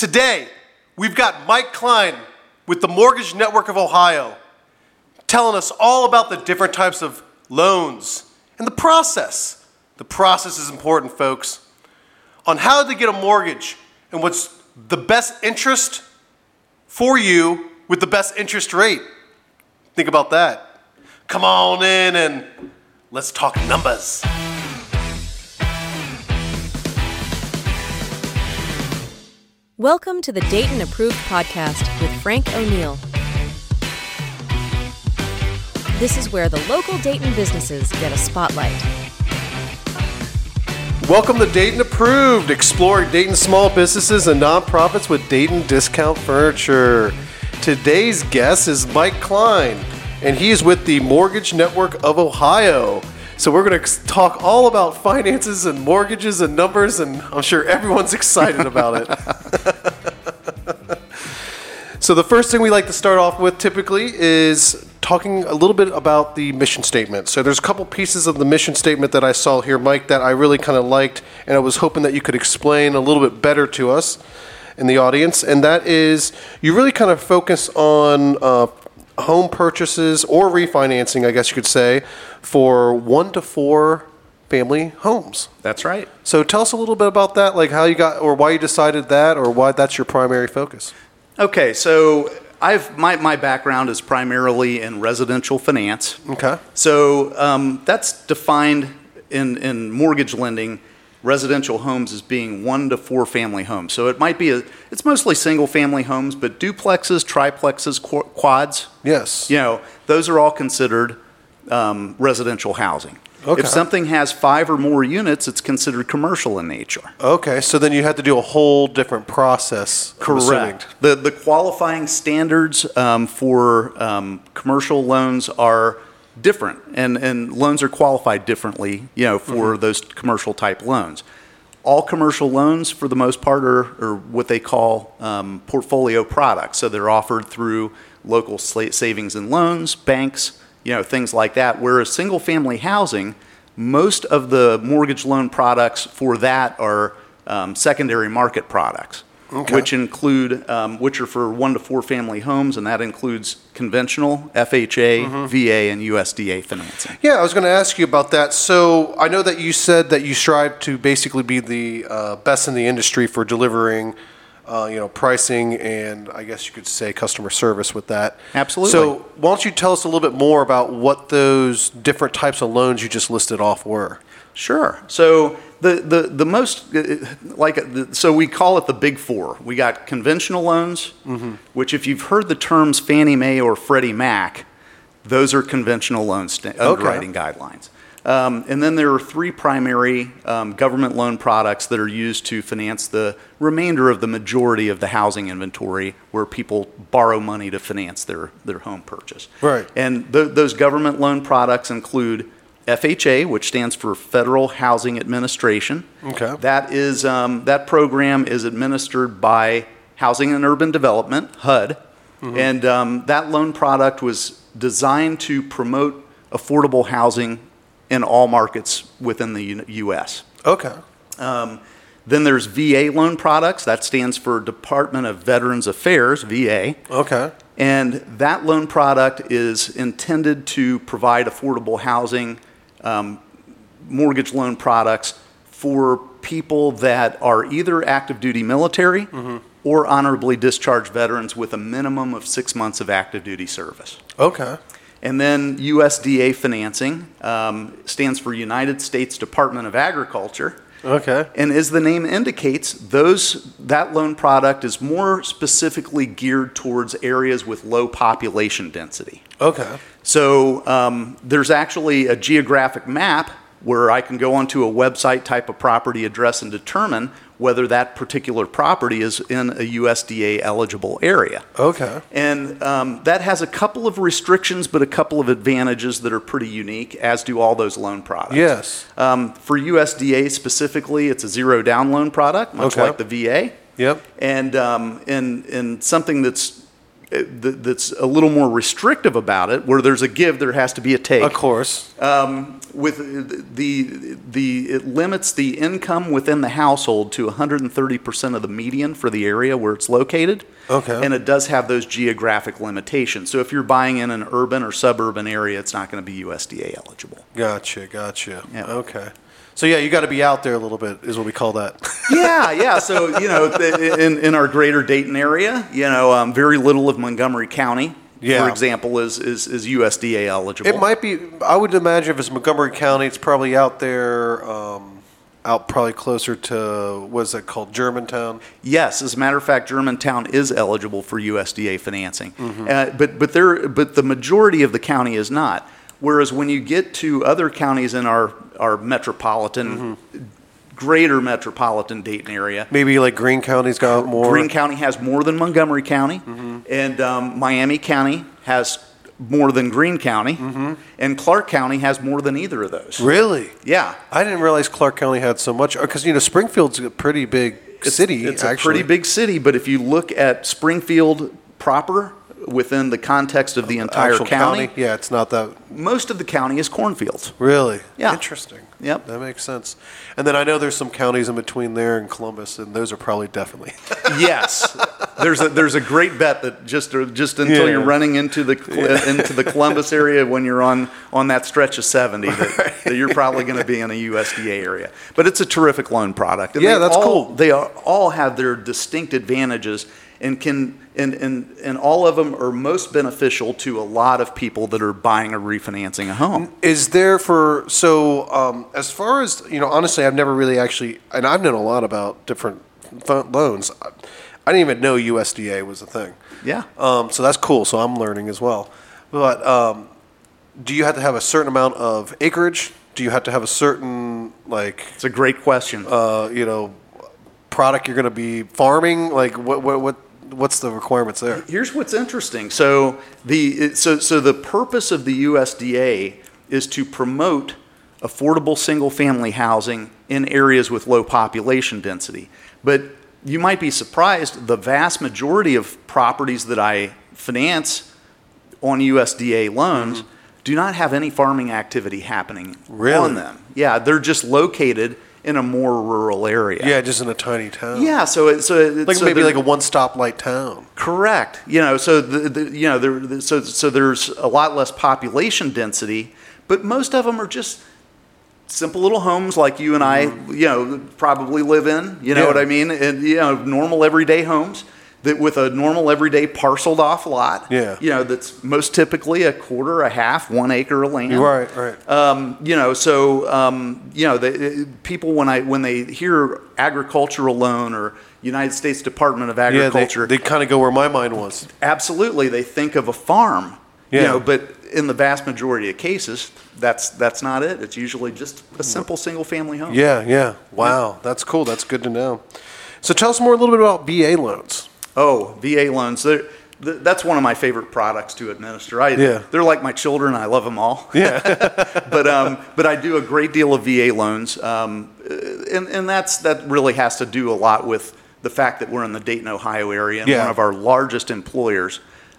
Today, we've got Mike Klein with the Mortgage Network of Ohio telling us all about the different types of loans and the process. The process is important, folks. On how to get a mortgage and what's the best interest for you with the best interest rate. Think about that. Come on in and let's talk numbers. Welcome to the Dayton Approved Podcast with Frank O'Neill. This is where the local Dayton businesses get a spotlight. Welcome to Dayton Approved, exploring Dayton small businesses and nonprofits with Dayton Discount Furniture. Today's guest is Mike Klein, and he is with the Mortgage Network of Ohio. So we're going to talk all about finances and mortgages and numbers, and I'm sure everyone's excited about it. So the first thing we like to start off with typically is talking a little bit about the mission statement. So there's a couple pieces of the mission statement that I saw here, Mike, that I really kind of liked, and I was hoping that you could explain a little bit better to us in the audience. And that is, you really kind of focus on home purchases or refinancing, I guess you could say, for 1 to 4 family homes. That's right. So tell us a little bit about that, like how you got, or why you decided that, or why that's your primary focus. Okay, so my background is primarily in residential finance. Okay. So that's defined in mortgage lending, residential homes as being 1 to 4 family homes. So it might be it's mostly single family homes, but duplexes, triplexes, quads. Yes. Those are all considered residential housing. Okay. If something has 5 or more units, it's considered commercial in nature. Okay, so then you had to do a whole different process. Correct. The qualifying standards for commercial loans are different, and loans are qualified differently, for those commercial type loans. All commercial loans, for the most part, are what they call portfolio products. So they're offered through local savings and loans, banks, things like that. Whereas single family housing, most of the mortgage loan products for that are secondary market products. Okay. Which are for 1 to 4 family homes, and that includes conventional, FHA, VA, and USDA financing. Yeah, I was going to ask you about that. So I know that you said that you strive to basically be the best in the industry for delivering, pricing and I guess you could say customer service with that. Absolutely. So why don't you tell us a little bit more about what those different types of loans you just listed off were? Sure. So the most so we call it the big 4. We got conventional loans, which if you've heard the terms Fannie Mae or Freddie Mac, those are conventional loans underwriting guidelines. And then there are 3 primary government loan products that are used to finance the remainder of the majority of the housing inventory where people borrow money to finance their home purchase. Right. And those government loan products include FHA, which stands for Federal Housing Administration. Okay. That is that program is administered by Housing and Urban Development, HUD, and that loan product was designed to promote affordable housing in all markets within the U.S. Okay. Then there's VA loan products. That stands for Department of Veterans Affairs, VA. Okay. And that loan product is intended to provide affordable housing, mortgage loan products for people that are either active duty military or honorably discharged veterans with a minimum of 6 months of active duty service. Okay. And then USDA financing stands for United States Department of Agriculture. Okay. And as the name indicates, that loan product is more specifically geared towards areas with low population density. Okay. So there's actually a geographic map where I can go onto a website, type a property address, and determine whether that particular property is in a USDA eligible area. Okay. And that has a couple of restrictions, but a couple of advantages that are pretty unique, as do all those loan products. Yes. For USDA specifically, it's a zero down loan product, much like the VA. Yep. And something that's that's a little more restrictive about it. Where there's a give, there has to be a take. Of course. With it limits the income within the household to 130% of the median for the area where it's located. Okay. And it does have those geographic limitations. So if you're buying in an urban or suburban area, it's not going to be USDA eligible. Gotcha. Yeah. Okay. So yeah, you got to be out there a little bit, is what we call that. Yeah. So in our greater Dayton area, very little of Montgomery County, Yeah. for example, is USDA eligible. It might be. I would imagine if it's Montgomery County, it's probably out there, out probably closer to what's that called, Germantown. Yes, as a matter of fact, Germantown is eligible for USDA financing, Mm-hmm. but the majority of the county is not. Whereas when you get to other counties in our metropolitan, greater metropolitan Dayton area, Maybe like Greene County's got more. Greene County has more than Montgomery County, and Miami County has more than Greene County, and Clark County has more than either of those. Really? Yeah. I didn't realize Clark County had so much, because Springfield's a pretty big city. It's actually. a pretty big city, but if you look at Springfield proper within the context of the entire Actual county, Yeah, it's not that. most of the county is cornfields. Really? Yeah. Interesting. Yep. That makes sense. And then I know there's some counties in between there and Columbus, and those are probably definitely. Yes, there's a great bet that just until Yeah. you're running into the Columbus area when you're on that stretch of 70 that you're probably going to be in a USDA area. But it's a terrific loan product. And Yeah, they that's cool. They all have their distinct advantages and all of them are most beneficial to a lot of people that are buying or refinancing a home. Is there as far as, honestly, I've never really actually, and I've known a lot about different loans. I didn't even know USDA was a thing. Yeah. So that's cool. So I'm learning as well. But do you have to have a certain amount of acreage? Do you have to have a certain, It's a great question. product you're going to be farming? Like what's the requirements there? Here's what's interesting. So the purpose of the USDA is to promote affordable single-family housing in areas with low population density. But you might be surprised, the vast majority of properties that I finance on USDA loans do not have any farming activity happening on them. Yeah, they're just located in a more rural area. Yeah, just in a tiny town. Yeah, so maybe like a one-stoplight town. Correct. So there's a lot less population density, but most of them are just simple little homes like you and I, probably live in. You know what I mean? And normal everyday homes that with a normal everyday parceled off lot. Yeah. That's most typically a quarter, a half, 1 acre of land. Right. People when they hear agricultural loan or United States Department of Agriculture, they kind of go where my mind was. Absolutely, they think of a farm. Yeah. But in the vast majority of cases, that's not it. It's usually just a simple single-family home. Yeah. Wow, that's cool. That's good to know. So tell us a little bit about VA loans. Oh, VA loans. That's one of my favorite products to administer. They're like my children. I love them all. Yeah. but I do a great deal of VA loans, and that really has to do a lot with the fact that we're in the Dayton, Ohio area, and one of our largest employers,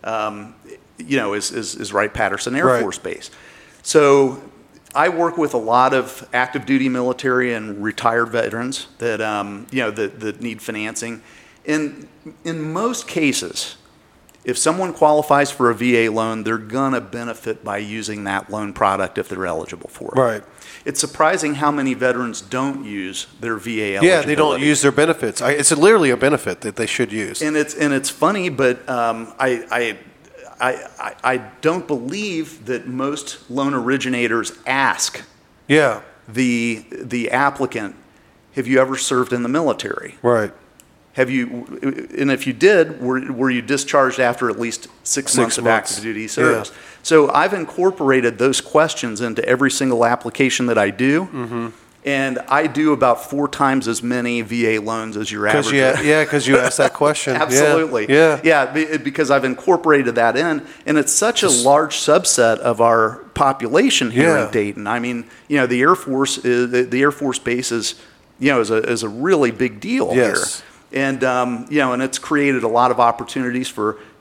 is Wright-Patterson Air Force Base. So I work with a lot of active duty military and retired veterans that that need financing. In most cases, if someone qualifies for a VA loan, they're going to benefit by using that loan product if they're eligible for it. Right. It's surprising how many veterans don't use their VA eligibility. Yeah, they don't use their benefits. It's literally a benefit that they should use. And it's funny, but I don't believe that most loan originators ask the applicant, have you ever served in the military? Right. Have you, and if you did, were you discharged after at least 6 months of active duty service? Yeah. So I've incorporated those questions into every single application that I do, and I do about 4 times as many VA loans as your average. Because you asked that question. Absolutely. Yeah, because I've incorporated that in, and it's such a large subset of our population here in Dayton. I mean, the Air Force Base is a really big deal here. And and it's created a lot of opportunities for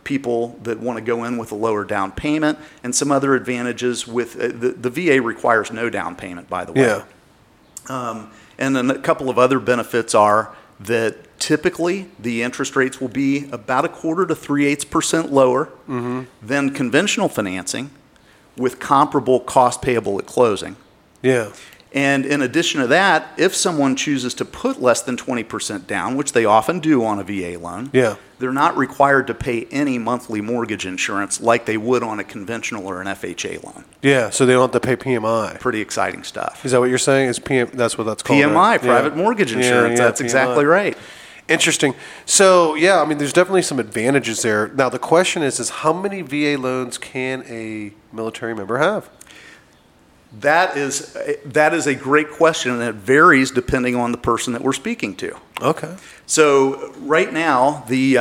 people that want to go in with a lower down payment, and some other advantages with the VA requires no down payment, by the way. Yeah. And then a couple of other benefits are that typically the interest rates will be about 1/4 to 3/8% lower than conventional financing with comparable cost payable at closing. Yeah. And in addition to that, if someone chooses to put less than 20% down, which they often do on a VA loan, Yeah. they're not required to pay any monthly mortgage insurance like they would on a conventional or an FHA loan. Yeah. So they don't have to pay PMI. Pretty exciting stuff. Is that what you're saying? Is that's what that's called? PMI, right? private Yeah. mortgage insurance. Yeah, That's PMI. exactly right. Interesting. So yeah, I mean, there's definitely some advantages there. Now the question is how many VA loans can a military member have? That is a great question, and it varies depending on the person that we're speaking to. Okay. So right now, the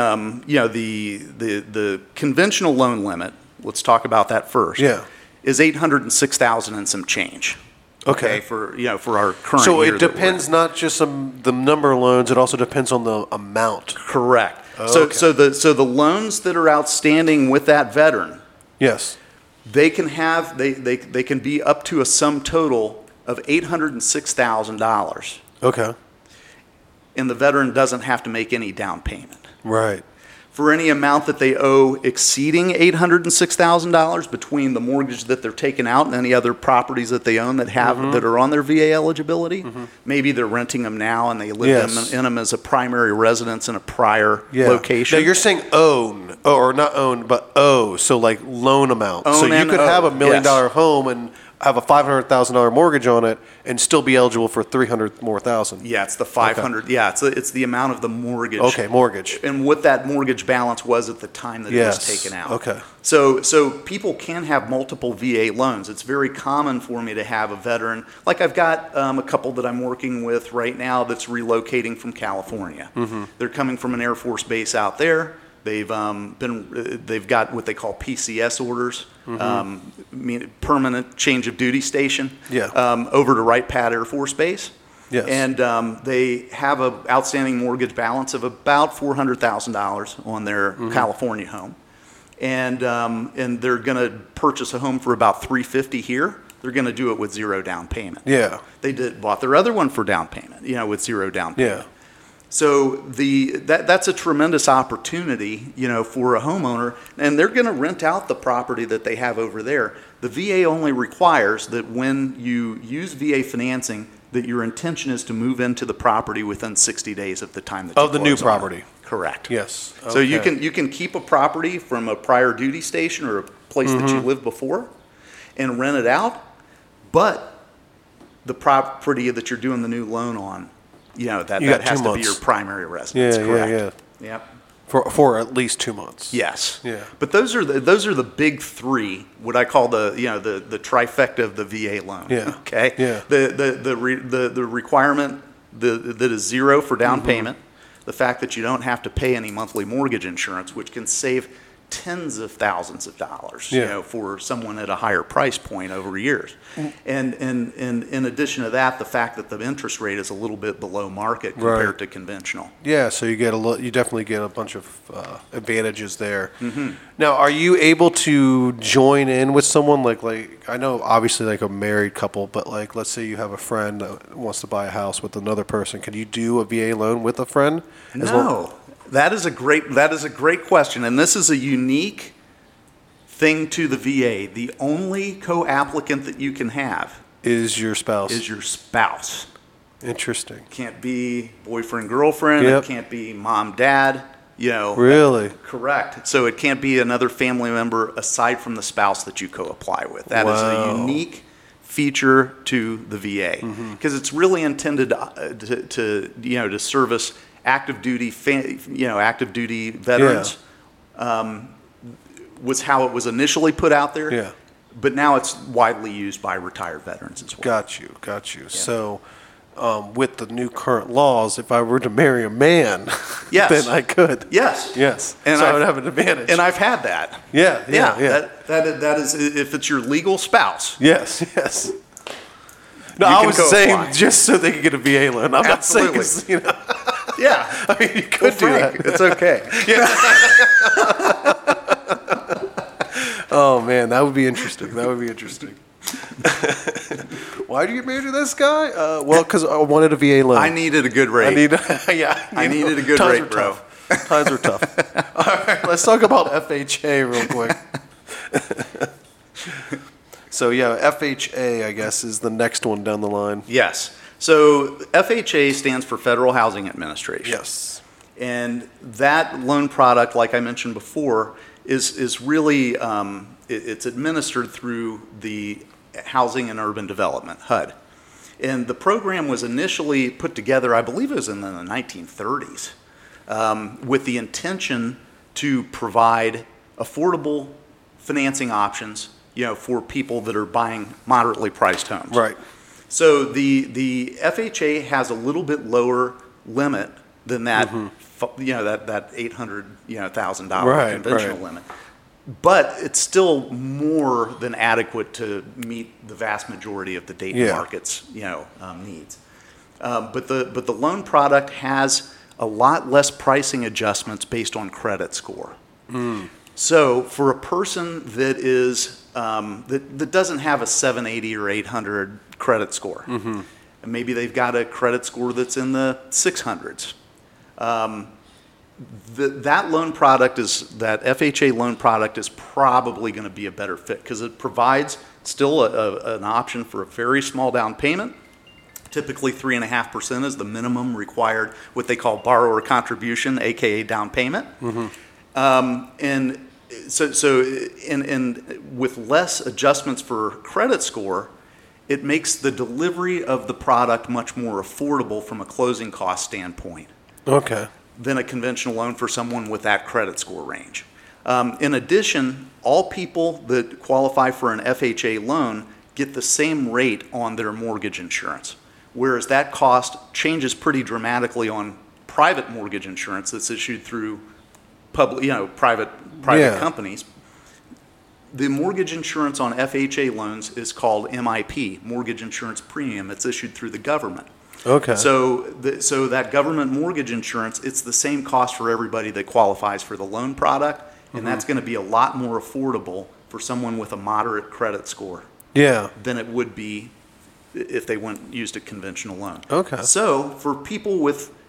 conventional loan limit, let's talk about that first. Yeah. Is $806,000 and some change. Okay. For our current So year it that we're depends in. not just on the number of loans; it also depends on the amount. Correct. Okay. So the loans that are outstanding with that veteran, Yes. they can have they can be up to a sum total of $806,000, Okay. and the veteran doesn't have to make any down payment. Right. For any amount that they owe exceeding $806,000 between the mortgage that they're taking out and any other properties that they own that that are on their VA eligibility, maybe they're renting them now and they live Yes. in them as a primary residence in a prior Yeah. location. Now you're saying own, or not own, but owe. So like loan amount. So Own you and could owe, have $1 million yes. home and have a $500,000 mortgage on it and still be eligible for 300 more thousand. Yeah, it's the 500. Yeah, it's the amount of the mortgage. Okay, mortgage. And what that mortgage balance was at the time that it was Yes. taken out. Okay. So people can have multiple VA loans. It's very common for me to have a veteran. Like I've got a couple that I'm working with right now that's relocating from California. They're coming from an Air Force base out there. They've got what they call PCS orders, permanent change of duty station, over to Wright Pat Air Force Base. Yes. And they have an outstanding mortgage balance of about $400,000 on their California home, and they're going to purchase a home for about $350,000 here. They're going to do it with zero down payment. Yeah. They bought their other one for down payment, with zero down payment. Yeah. So that's a tremendous opportunity, for a homeowner, and they're going to rent out the property that they have over there. The VA only requires that when you use VA financing, that your intention is to move into the property within 60 days of the time that you Of the new close on it. property. Correct. Yes. So you Okay. can keep a property from a prior duty station or a place that you lived before and rent it out, but the property that you're doing the new loan on, that You got has 2 to be months. your primary residence. Yeah, Correct. yeah. Yep. For at least 2 months. Yes. Yeah. But those are the big three, what I call the trifecta of the VA loan. Yeah. Okay. Yeah. The requirement that is zero for down payment, the fact that you don't have to pay any monthly mortgage insurance, which can save tens of thousands of dollars, Yeah. for someone at a higher price point over years. And in addition to that, the fact that the interest rate is a little bit below market compared Right. to conventional. Yeah, so you definitely get a bunch of advantages there. Now, are you able to join in with someone like I know obviously like a married couple, but like let's say you have a friend that wants to buy a house with another person. Can you do a VA loan with a friend? as well? No, that is a great question, and this is a unique thing to the VA. The only co-applicant that you can have Is your spouse? is your spouse. Interesting. Can't be boyfriend, girlfriend. Yep. It can't be mom, dad. Really? Correct. So it can't be another family member aside from the spouse that you co-apply with. That is Wow. a unique feature to the VA because it's really intended to service active duty veterans. Was how it was initially put out there. Yeah. But now it's widely used by retired veterans as well. Got you. So, with the new current laws, if I were to marry a man, Yes. then I could. Yes. Yes. And so I I've- would have an advantage. And I've had that. yeah. That is if it's your legal spouse. Yes. No, You I can was co-apply. saying just so they could get a VA loan. I'm not saying, 'cause, Yeah. I mean, you could do Frank, that. it's okay. Oh man, that would be interesting. That would be interesting. Why do you get married to this guy? Well, because I wanted a VA loan. I needed a good rate. I needed a good times rate, were bro. Tough. Times were tough. All right, let's talk about FHA real quick. So yeah, FHA, I guess, is the next one down the line. Yes. So FHA stands for Federal Housing Administration. Yes. And that loan product, like I mentioned before, is really, it's administered through the Housing and Urban Development, HUD. And the program was initially put together, I believe it was in the 1930s, with the intention to provide affordable financing options, for people that are buying moderately priced homes. Right. So the FHA has a little bit lower limit than that, that $800,000 conventional limit. But it's still more than adequate to meet the vast majority of the Dayton market's needs. But the loan product has a lot less pricing adjustments based on credit score. So for a person that is that doesn't have a 780 or 800 credit score, and maybe they've got a credit score that's in the 600s. That loan product that FHA loan product is probably going to be a better fit because it provides still an option for a very small down payment. Typically 3.5% is the minimum required, what they call borrower contribution, aka down payment. And so with less adjustments for credit score, it makes the delivery of the product much more affordable from a closing cost standpoint. Okay. Than a conventional loan for someone with that credit score range. In addition, all people that qualify for an FHA loan get the same rate on their mortgage insurance, whereas that cost changes pretty dramatically on private mortgage insurance that's issued through private companies. The mortgage insurance on FHA loans is called MIP, Mortgage Insurance Premium. It's issued through the government. Okay. So that government mortgage insurance, it's the same cost for everybody that qualifies for the loan product, and that's going to be a lot more affordable for someone with a moderate credit score. Yeah. Than it would be if they used a conventional loan. Okay. So for people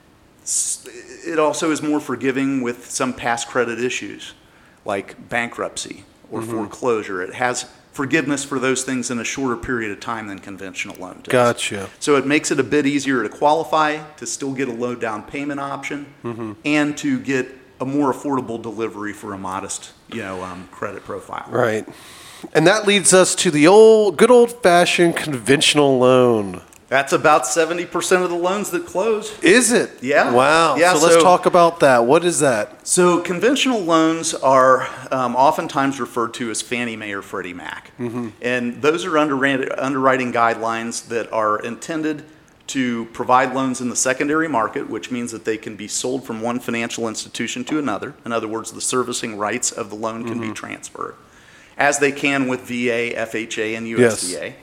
it also is more forgiving with some past credit issues, like bankruptcy or foreclosure. It has forgiveness for those things in a shorter period of time than conventional loan does. Gotcha. So it makes it a bit easier to qualify, to still get a low down payment option, and to get a more affordable delivery for a modest, credit profile. Right. And that leads us to the good old-fashioned conventional loan. That's about 70% of the loans that close. Is it? Yeah. Wow. Yeah, so let's talk about that. What is that? So conventional loans are oftentimes referred to as Fannie Mae or Freddie Mac. And those are underwriting guidelines that are intended to provide loans in the secondary market, which means that they can be sold from one financial institution to another. In other words, the servicing rights of the loan can be transferred, as they can with VA, FHA, and USDA.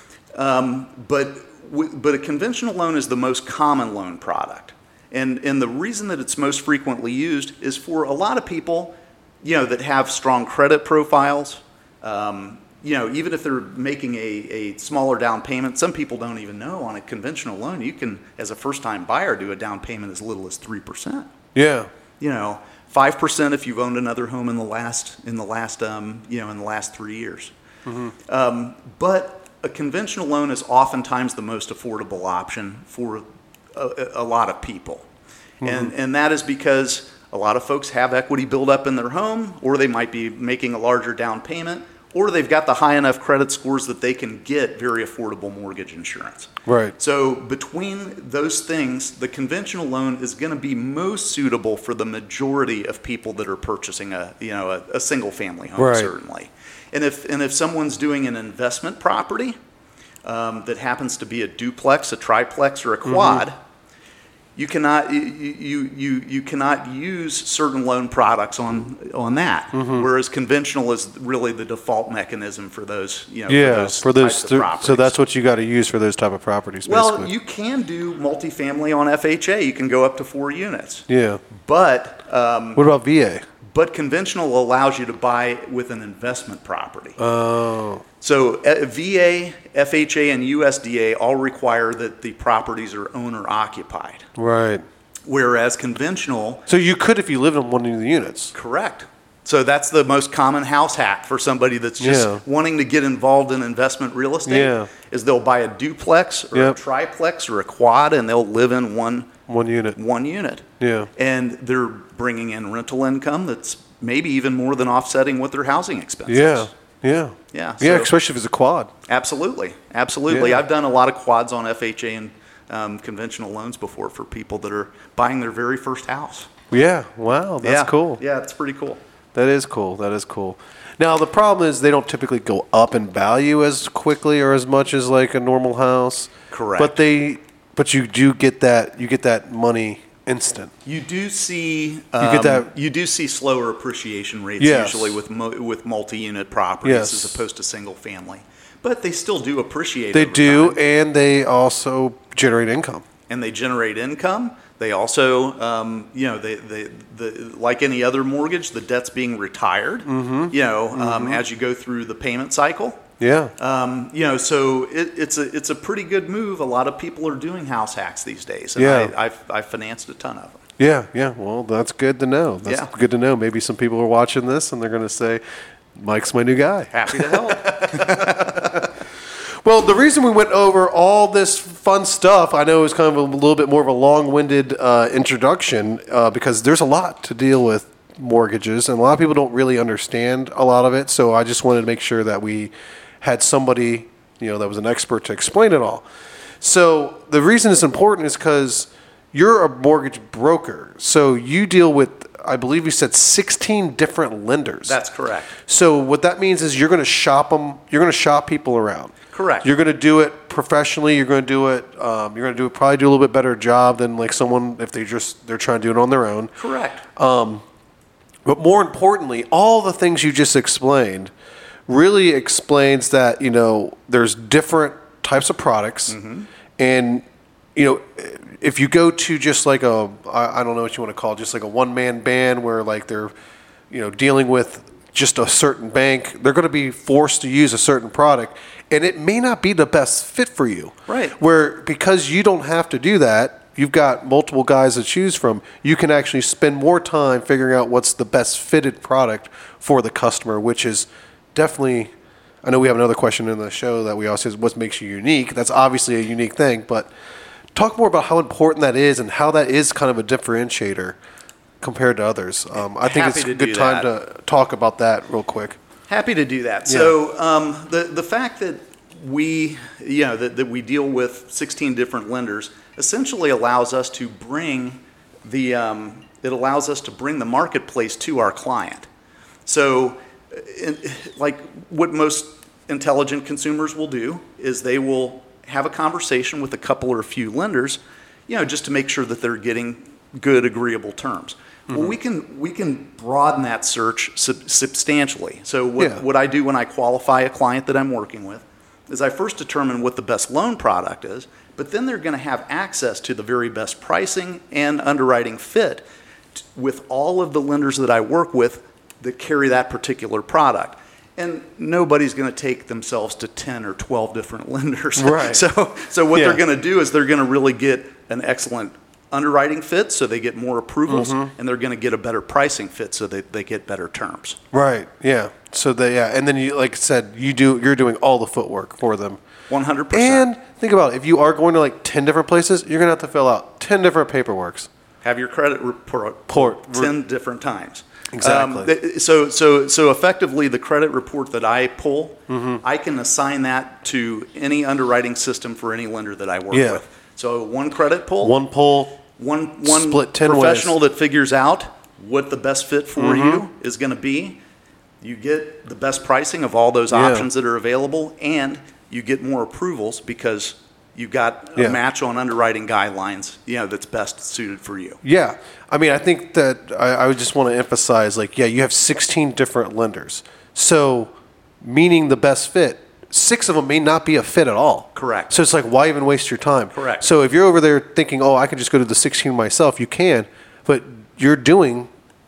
Yes. But a conventional loan is the most common loan product. And the reason that it's most frequently used is for a lot of people, that have strong credit profiles. Even if they're making a smaller down payment, some people don't even know on a conventional loan, you can, as a first-time buyer, do a down payment as little as 3%. Yeah. 5% if you've owned another home in the last 3 years. But a conventional loan is oftentimes the most affordable option for a lot of people. And that is because a lot of folks have equity built up in their home, or they might be making a larger down payment, or they've got the high enough credit scores that they can get very affordable mortgage insurance. Right. So between those things, the conventional loan is going to be most suitable for the majority of people that are purchasing a single family home, certainly. And if someone's doing an investment property that happens to be a duplex, a triplex, or a quad, you cannot use certain loan products on that. Whereas conventional is really the default mechanism for those. For those types of properties. So that's what you got to use for those type of properties. Well, basically. you can do multifamily on FHA. You can go up to 4 units. Yeah. But what about VA? But conventional allows you to buy with an investment property. Oh. So VA, FHA, and USDA all require that the properties are owner occupied. Right. Whereas conventional, So you could if you lived in one of the units. correct. So that's the most common house hack for somebody that's just Yeah. wanting to get involved in investment real estate. Yeah. Is they'll buy a duplex or Yep. a triplex or a quad, and they'll live in one One unit. Yeah. And they're bringing in rental income that's maybe even more than offsetting what their housing expenses. Yeah. Yeah. Yeah, Yeah, so- especially if it's a quad. Absolutely. Yeah. I've done a lot of quads on FHA and conventional loans before for people that are buying their very first house. Yeah. Wow. That's Yeah. cool. Yeah, it's pretty cool. That is cool. That is cool. Now the problem is they don't typically go up in value as quickly or as much as like a normal house. Correct. But you do get that. You get that money instant. You do see get that- you do see slower appreciation rates Yes. usually with multi-unit properties Yes. as opposed to single family, but they still do appreciate. They over do, time. and they also generate income. And they generate income. They also, they like any other mortgage, the debt's being retired. As you go through the payment cycle. Yeah. So it's a pretty good move. A lot of people are doing house hacks these days, and Yeah. I've financed a ton of them. Yeah. Yeah. Well, that's good to know. That's Yeah. good to know. Maybe some people are watching this and they're going to say, "Mike's my new guy." Happy to help. Well, the reason we went over all this fun stuff, I know it was kind of a little bit more of a long-winded introduction because there's a lot to deal with mortgages, and a lot of people don't really understand a lot of it. So I just wanted to make sure that we had somebody, that was an expert to explain it all. So the reason it's important is because you're a mortgage broker, so you deal with, I believe you said 16 different lenders. That's correct. So what that means is you're going to shop them. You're going to shop people around. Correct. You're going to do it professionally. You're going to do it. Probably do a little bit better job than like someone if they're trying to do it on their own. Correct. But more importantly, all the things you just explained really explains that there's different types of products, and if you go to just like I don't know what you want to call it, just like a one-man band where like they're dealing with just a certain bank, they're going to be forced to use a certain product, and it may not be the best fit for you. Right. Where because you don't have to do that, you've got multiple guys to choose from, you can actually spend more time figuring out what's the best fitted product for the customer, which is definitely, I know we have another question in the show that we also says, what makes you unique? That's obviously a unique thing, but talk more about how important that is and how that is kind of a differentiator compared to others. I think Happy it's to a good do time that. to talk about that real quick. Happy to do that. Yeah. So the fact that we that we deal with 16 different lenders essentially allows us to bring the marketplace to our client. So like what most intelligent consumers will do is they will have a conversation with a couple or a few lenders, just to make sure that they're getting good, agreeable terms. Well, we can broaden that search substantially. So what I do when I qualify a client that I'm working with is I first determine what the best loan product is, but then they're going to have access to the very best pricing and underwriting fit with all of the lenders that I work with that carry that particular product. And nobody's going to take themselves to 10 or 12 different lenders. Right. So what they're going to do is they're going to really get an excellent underwriting fit, so they get more approvals, and they're going to get a better pricing fit, so they get better terms. Right. Yeah. So and then you, like I said, you're doing all the footwork for them. 100%. And think about it. If you are going to like 10 different places, you're going to have to fill out 10 different paperworks. Have your credit report 10 different times. Exactly. So effectively, the credit report that I pull, I can assign that to any underwriting system for any lender that I work with. So one credit pull. One split 10 professional ways. that figures out what the best fit for you is going to be. You get the best pricing of all those options that are available, and you get more approvals because you've got a match on underwriting guidelines, that's best suited for you. Yeah. I mean, I think that I would just want to emphasize, you have 16 different lenders. So, meaning the best fit, 6 of them may not be a fit at all. Correct. So it's like, why even waste your time? Correct. So if you're over there thinking, I can just go to the 16 myself, you can, but you're doing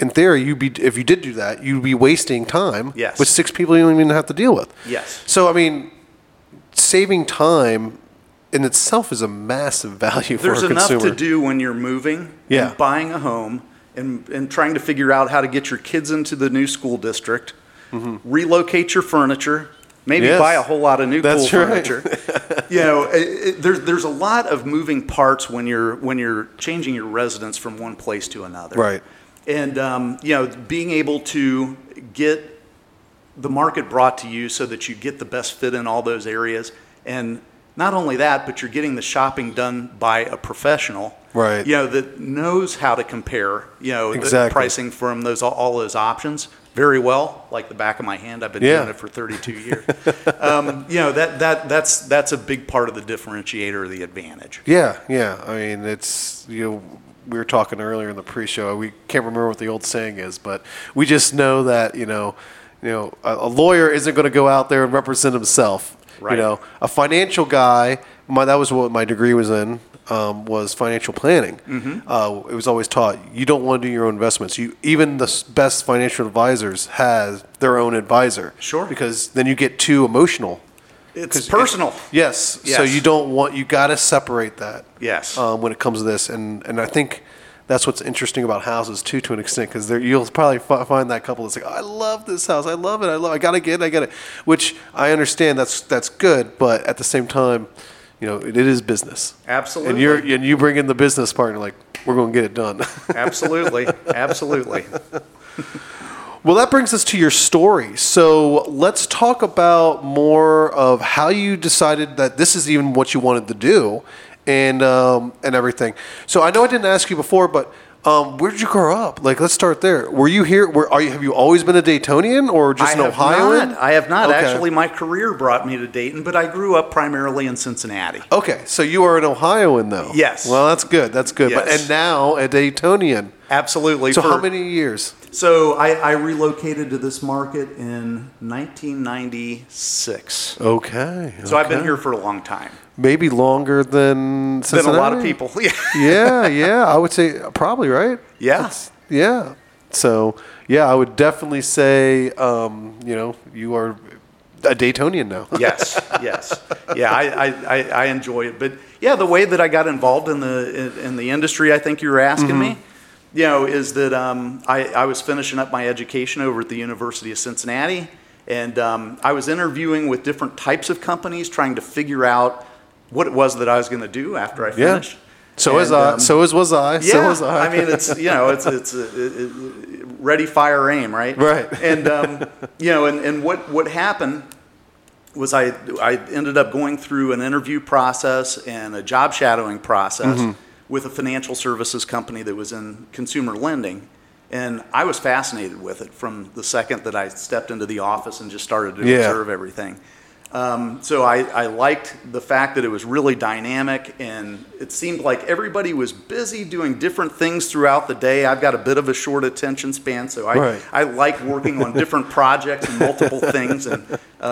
in theory, if you did do that, you'd be wasting time Yes. with 6 people you don't even have to deal with. Yes. So, I mean, saving time in itself is a massive value for a consumer. There's enough to do when you're moving Yeah. and buying a home and trying to figure out how to get your kids into the new school district, relocate your furniture, maybe Yes. buy a whole lot of new That's cool right. furniture. There's a lot of moving parts when you're changing your residence from one place to another. Right. And being able to get the market brought to you so that you get the best fit in all those areas, and not only that, but you're getting the shopping done by a professional, Right. that knows how to compare, the Exactly. pricing from all those options very well, like the back of my hand. I've been Yeah. doing it for 32 years. That's a big part of the differentiator, the advantage. Yeah, yeah. I mean, it's, we were talking earlier in the pre-show. We can't remember what the old saying is, but we just know that, a lawyer isn't going to go out there and represent himself. Right. A financial guy, that was what my degree was in, was financial planning. It was always taught, you don't want to do your own investments. Even the best financial advisors have their own advisor. Sure. Because then you get too emotional. It's personal. Yes. Yes. So you got to separate that. Yes. When it comes to this, and I think that's what's interesting about houses too, to an extent, because you'll probably find that couple that's like, I love this house, I love it, I gotta get it, which I understand that's good, but at the same time, it is business. Absolutely. And you bring in the business partner, like, we're going to get it done. Absolutely. Absolutely. Well, that brings us to your story. So let's talk about more of how you decided that this is even what you wanted to do, and everything. So I know I didn't ask you before, but where did you grow up? Like, let's start there. Were you here? Have you always been a Daytonian or just an Ohioan? I have not. Okay. Actually, my career brought me to Dayton, but I grew up primarily in Cincinnati. Okay, so you are an Ohioan, though. Yes. Well, that's good. That's good. Yes. And now a Daytonian. Absolutely. So how many years? So I relocated to this market in 1996. Okay. So I've been here for a long time. Maybe longer than Cincinnati? Been a lot of people. Yeah. I would say probably, right? Yeah. Yeah. So, yeah, I would definitely say, you are a Daytonian now. Yes. Yeah, I enjoy it. But, yeah, the way that I got involved in the industry, I think you were asking me, is that I was finishing up my education over at the University of Cincinnati, and I was interviewing with different types of companies, trying to figure out what it was that I was going to do after I finished. So was I. So was I. Yeah, So was I. I mean, it's ready, fire, aim, right? Right. And and what happened was I ended up going through an interview process and a job shadowing process with a financial services company that was in consumer lending. And I was fascinated with it from the second that I stepped into the office and just started to observe everything. So I liked the fact that it was really dynamic, and it seemed like everybody was busy doing different things throughout the day. I've got a bit of a short attention span, so I like working on different projects and multiple things, and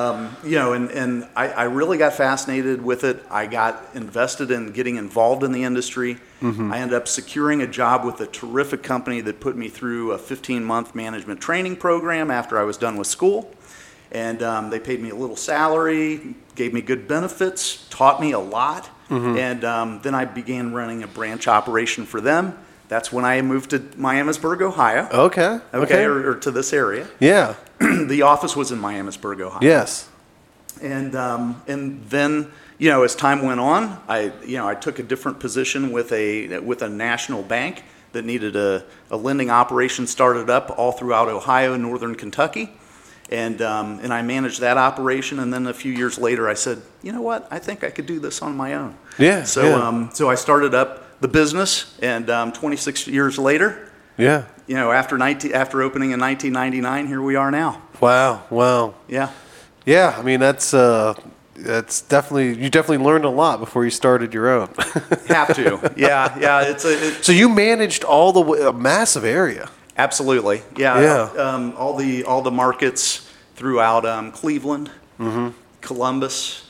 and I really got fascinated with it. I got invested in getting involved in the industry. I ended up securing a job with a terrific company that put me through a 15-month management training program after I was done with school. And they paid me a little salary, gave me good benefits, taught me a lot. And then I began running a branch operation for them. That's when I moved to Miamisburg, Ohio. Okay. Or to this area. Yeah. The office was in Miamisburg, Ohio. Yes. And then, as time went on, I took a different position with a national bank that needed a lending operation started up all throughout Ohio and northern Kentucky. And I managed that operation, and then a few years later, I said, you know what? I think I could do this on my own. Yeah. So I started up the business, and 26 years later, after opening in 1999, here we are now. Wow. Yeah. Yeah. I mean, that's definitely, you definitely learned a lot before you started your own. Have to. Yeah. So you managed a massive area. Absolutely, yeah. All the markets throughout Cleveland, Columbus,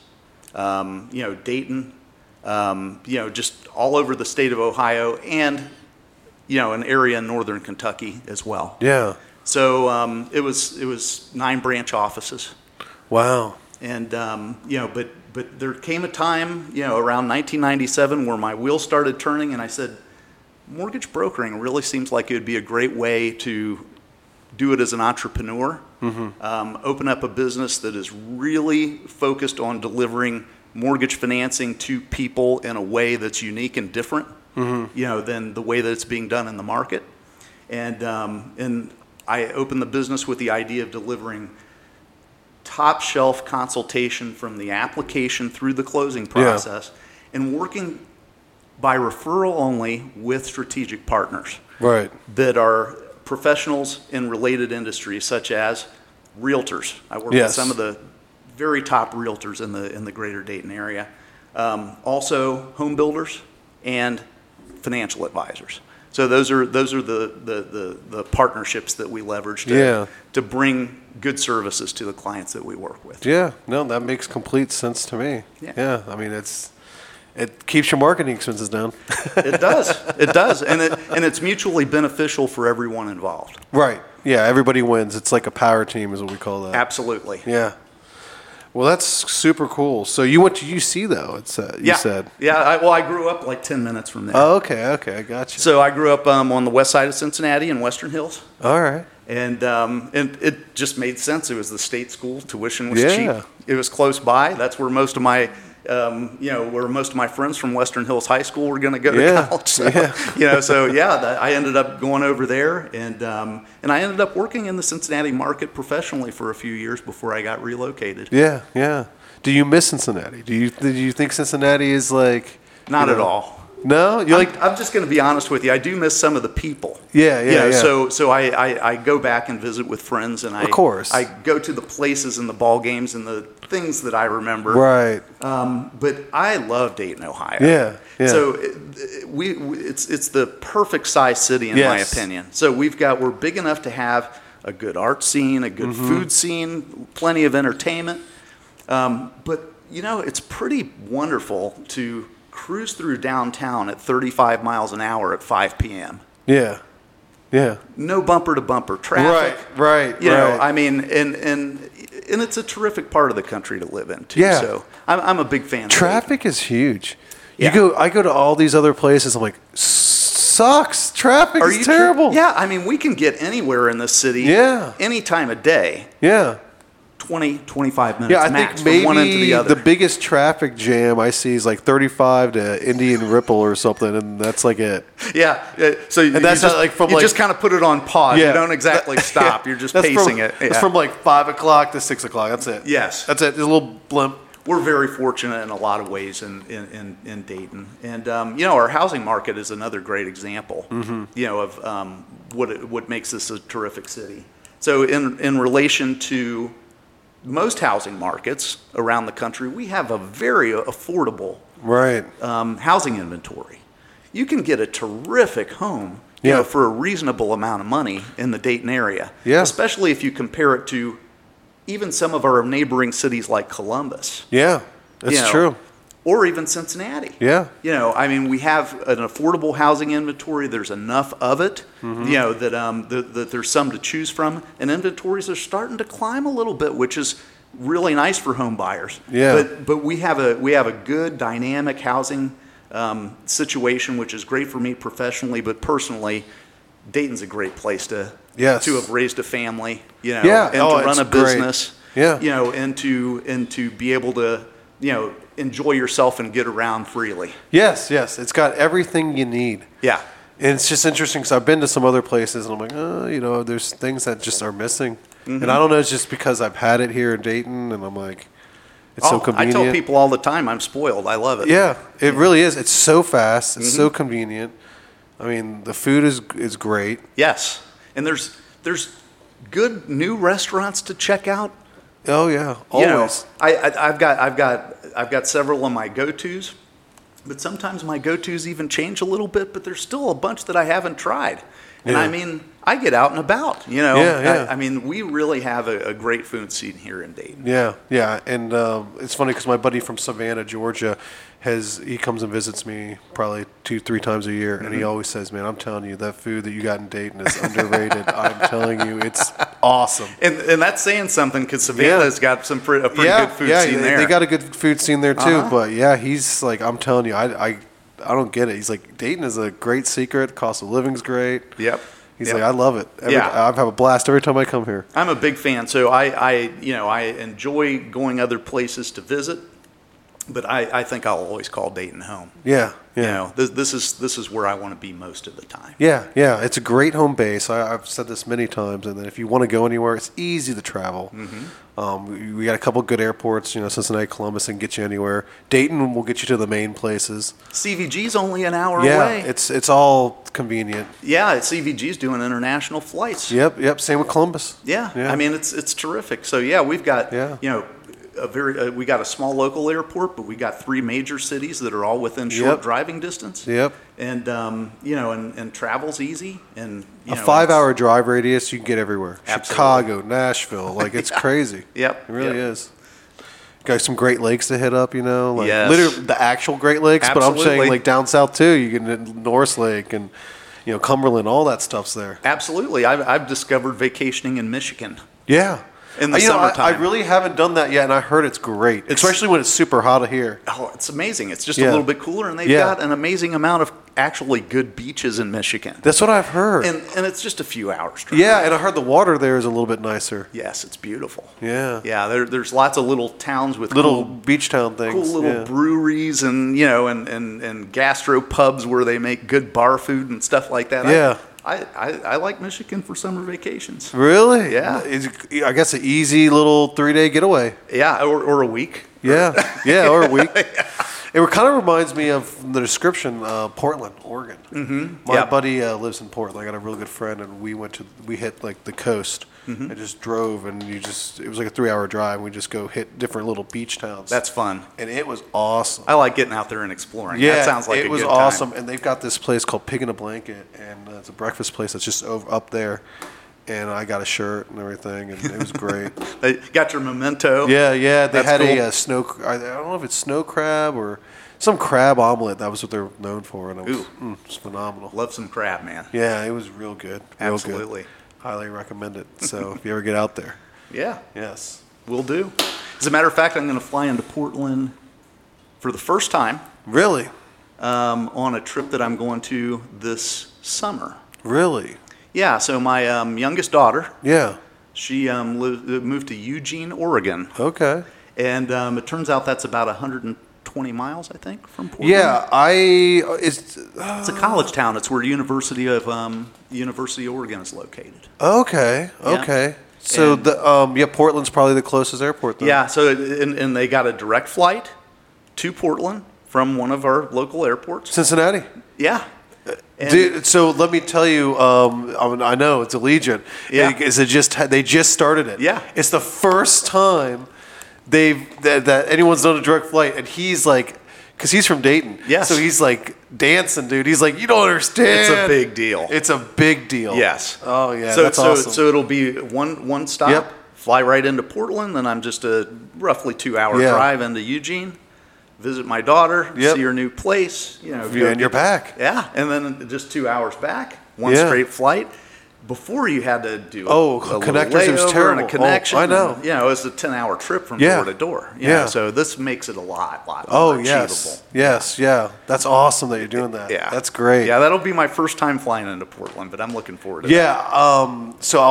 Dayton, just all over the state of Ohio, and an area in northern Kentucky as well. Yeah. So it was 9 branch offices. Wow. And, but there came a time, around 1997 where my wheels started turning, and I said, mortgage brokering really seems like it would be a great way to do it as an entrepreneur, open up a business that is really focused on delivering mortgage financing to people in a way that's unique and different, than the way that it's being done in the market. And I opened the business with the idea of delivering top shelf consultation from the application through the closing process, and working by referral only with strategic partners that are professionals in related industries, such as realtors. I work with some of the very top realtors in the greater Dayton area. Also home builders and financial advisors. So those are the partnerships that we leverage to bring good services to the clients that we work with. Yeah, no, that makes complete sense to me. Yeah, I mean it keeps your marketing expenses down. It does, and it's mutually beneficial for everyone involved. Right. Yeah, everybody wins. It's like a power team, is what we call that. Absolutely. Yeah. Well, that's super cool. So you went to UC though? You said. Yeah. I grew up like 10 minutes from there. Oh, okay. I got you. So I grew up on the west side of Cincinnati in Western Hills. All right. And it just made sense. It was the state school. Tuition was cheap. It was close by. That's where most of my friends from Western Hills High School were going to go to college. So, I ended up going over there, and I ended up working in the Cincinnati market professionally for a few years before I got relocated. Yeah. Do you miss Cincinnati? Do you think Cincinnati is like not at all? No, I'm just going to be honest with you. I do miss some of the people. Yeah. So I go back and visit with friends, and of course I go to the places and the ball games and the things that I remember. Right. But I love Dayton, Ohio. Yeah. So it's the perfect size city in my opinion. So we're big enough to have a good art scene, a good food scene, plenty of entertainment. But it's pretty wonderful to cruise through downtown at 35 miles an hour at 5 p.m. Yeah. No bumper to bumper traffic. Right. I mean, and it's a terrific part of the country to live in too. Yeah. So I'm a big fan. Traffic is huge. I go to all these other places. I'm like, sucks. Traffic is terrible. Yeah. I mean, we can get anywhere in this city. Any time of day. Yeah. 20, 25 minutes max think from one end to the maybe other. the biggest traffic jam I see is like 35 to Indian Ripple or something, and that's like it. Yeah. So you just kind of put it on pause. You don't exactly stop. You're just pacing it. It's from like 5 o'clock to 6 o'clock. That's it. Yes. That's it. There's a little blimp. We're very fortunate in a lot of ways in Dayton. And, our housing market is another great example, of what makes this a terrific city. So in relation to most housing markets around the country, we have a very affordable housing inventory. You can get a terrific home for a reasonable amount of money in the Dayton area, especially if you compare it to even some of our neighboring cities like Columbus. Yeah, that's true. Or even Cincinnati. Yeah. I mean, we have an affordable housing inventory. There's enough of it, that there's some to choose from. And inventories are starting to climb a little bit, which is really nice for home buyers. Yeah. But we have a good dynamic housing situation, which is great for me professionally, but personally, Dayton's a great place to have raised a family, and to run a business, and to be able to, enjoy yourself and get around freely. Yes. It's got everything you need. Yeah. And it's just interesting because I've been to some other places and I'm like, there's things that just are missing. And I don't know, it's just because I've had it here in Dayton and I'm like, it's so convenient. I tell people all the time, I'm spoiled. I love it. Yeah, it really is. It's so fast. It's so convenient. I mean, the food is great. Yes. And there's good new restaurants to check out. Oh yeah, always. I've got several of my go-tos. But sometimes my go-tos even change a little bit, but there's still a bunch that I haven't tried. And Yeah. I mean, I get out and about, you know. Yeah, yeah. I mean, we really have a great food scene here in Dayton. Yeah, yeah, and it's funny because my buddy from Savannah, Georgia, he comes and visits me probably 2-3 times a year, and he always says, "Man, I'm telling you, that food that you got in Dayton is underrated. I'm telling you, it's awesome." And that's saying something because Savannah's got a pretty good food scene there. They got a good food scene there too. But yeah, he's like, I'm telling you, I don't get it. He's like, Dayton is a great secret. Cost of living's great. Yep. He's Yep. like, I love it. I have a blast every time I come here. I'm a big fan, so I enjoy going other places to visit, but I think I'll always call Dayton home. Yeah, yeah. You know, this is where I want to be most of the time. Yeah, yeah, it's a great home base. I've said this many times, and then if you want to go anywhere, it's easy to travel. We got a couple good airports, Cincinnati, Columbus, and get you anywhere. Dayton will get you to the main places. CVG's only an hour Yeah, away. it's all convenient. Yeah, CVG's doing international flights. Yep. Same with Columbus. Yeah, I mean it's terrific. So yeah, we've got Yeah. we got a small local airport, but we got 3 major cities that are all within short Yep. driving distance. Yep. And and travel's easy, and A 5-hour drive radius, you can get everywhere. Absolutely. Chicago, Nashville, like it's crazy. Yep, It really yep. is. Got some Great Lakes to hit up, like Yes. literally the actual Great Lakes, but I'm Absolutely. saying like down south too. You can hit Norris Lake and Cumberland, all that stuff's there. Absolutely, I've discovered vacationing in Michigan. Yeah. In the I summertime. really haven't done that yet, and I heard it's great, especially when it's super hot here. Oh, it's amazing. It's just Yeah. a little bit cooler, and they've Yeah. got an amazing amount of actually good beaches in Michigan. That's what I've heard. And it's just a few hours drive. Yeah, and I heard the water there is a little bit nicer. Yes, it's beautiful. Yeah. Yeah, there's lots of little towns with Little cool, beach town things. cool little yeah. breweries and and gastro pubs where they make good bar food and stuff like that. Yeah. I like Michigan for summer vacations. Really? Yeah. I guess an easy little 3-day getaway. Yeah, or a week. Yeah, or a week. It kind of reminds me of the description, Portland, Oregon. My Yeah. buddy lives in Portland. I got a really good friend, and we hit like the coast. I just drove, and it was like a 3-hour drive. We just go hit different little beach towns. That's fun. and it was awesome. I like getting out there and exploring. Yeah, that sounds like it a was good awesome. time. And they've got this place called Pig in a Blanket, and it's a breakfast place that's just up there. And I got a shirt and everything, and it was great. They got your memento. Yeah. They That's had cool. a snow. I don't know if it's snow crab or some crab omelet. That was what they're known for, and it was phenomenal. Love some crab, man. Yeah, it was real good. Real Absolutely. good. Highly recommend it. So if you ever get out there, Yeah, yes. will do. As a matter of fact, I'm going to fly into Portland for the first time Really, on a trip that I'm going to this summer. really. Yeah, so my youngest daughter, Yeah. she moved to Eugene, Oregon, Okay. and it turns out that's about 120 miles, I think, from Portland. Yeah, it's It's a college town. It's where University of Oregon is located. okay. Yeah. Okay. So And- Portland's probably the closest airport. Then. Yeah, so and they got a direct flight to Portland from one of our local airports. Cincinnati. Yeah. And- Dude, so let me tell you, I know it's Allegiant. Yeah. They just started it. Yeah. It's the first time that anyone's done a direct flight, and he's like, because he's from Dayton. Yes. So he's like dancing, dude. He's like, you don't understand. It's a big deal. It's a big deal. Yes. Oh yeah. So that's awesome. So it'll be one stop. Yep. Fly right into Portland, then I'm just a roughly 2-hour Yeah. drive into Eugene. Visit my daughter. Yep. See her new place. And you're back. Yeah, and then just 2 hours back. One Yeah. straight flight. Before you had to do Oh, a little connectors, it was layover terrible. and a connection. Oh, I know. And, it was a 10-hour trip from Yeah. door to door. Yeah. So this makes it a lot Oh more yes. achievable. Yes. Yeah. That's awesome that you're doing that. Yeah. That's great. Yeah, that'll be my first time flying into Portland, but I'm looking forward to it. Yeah. So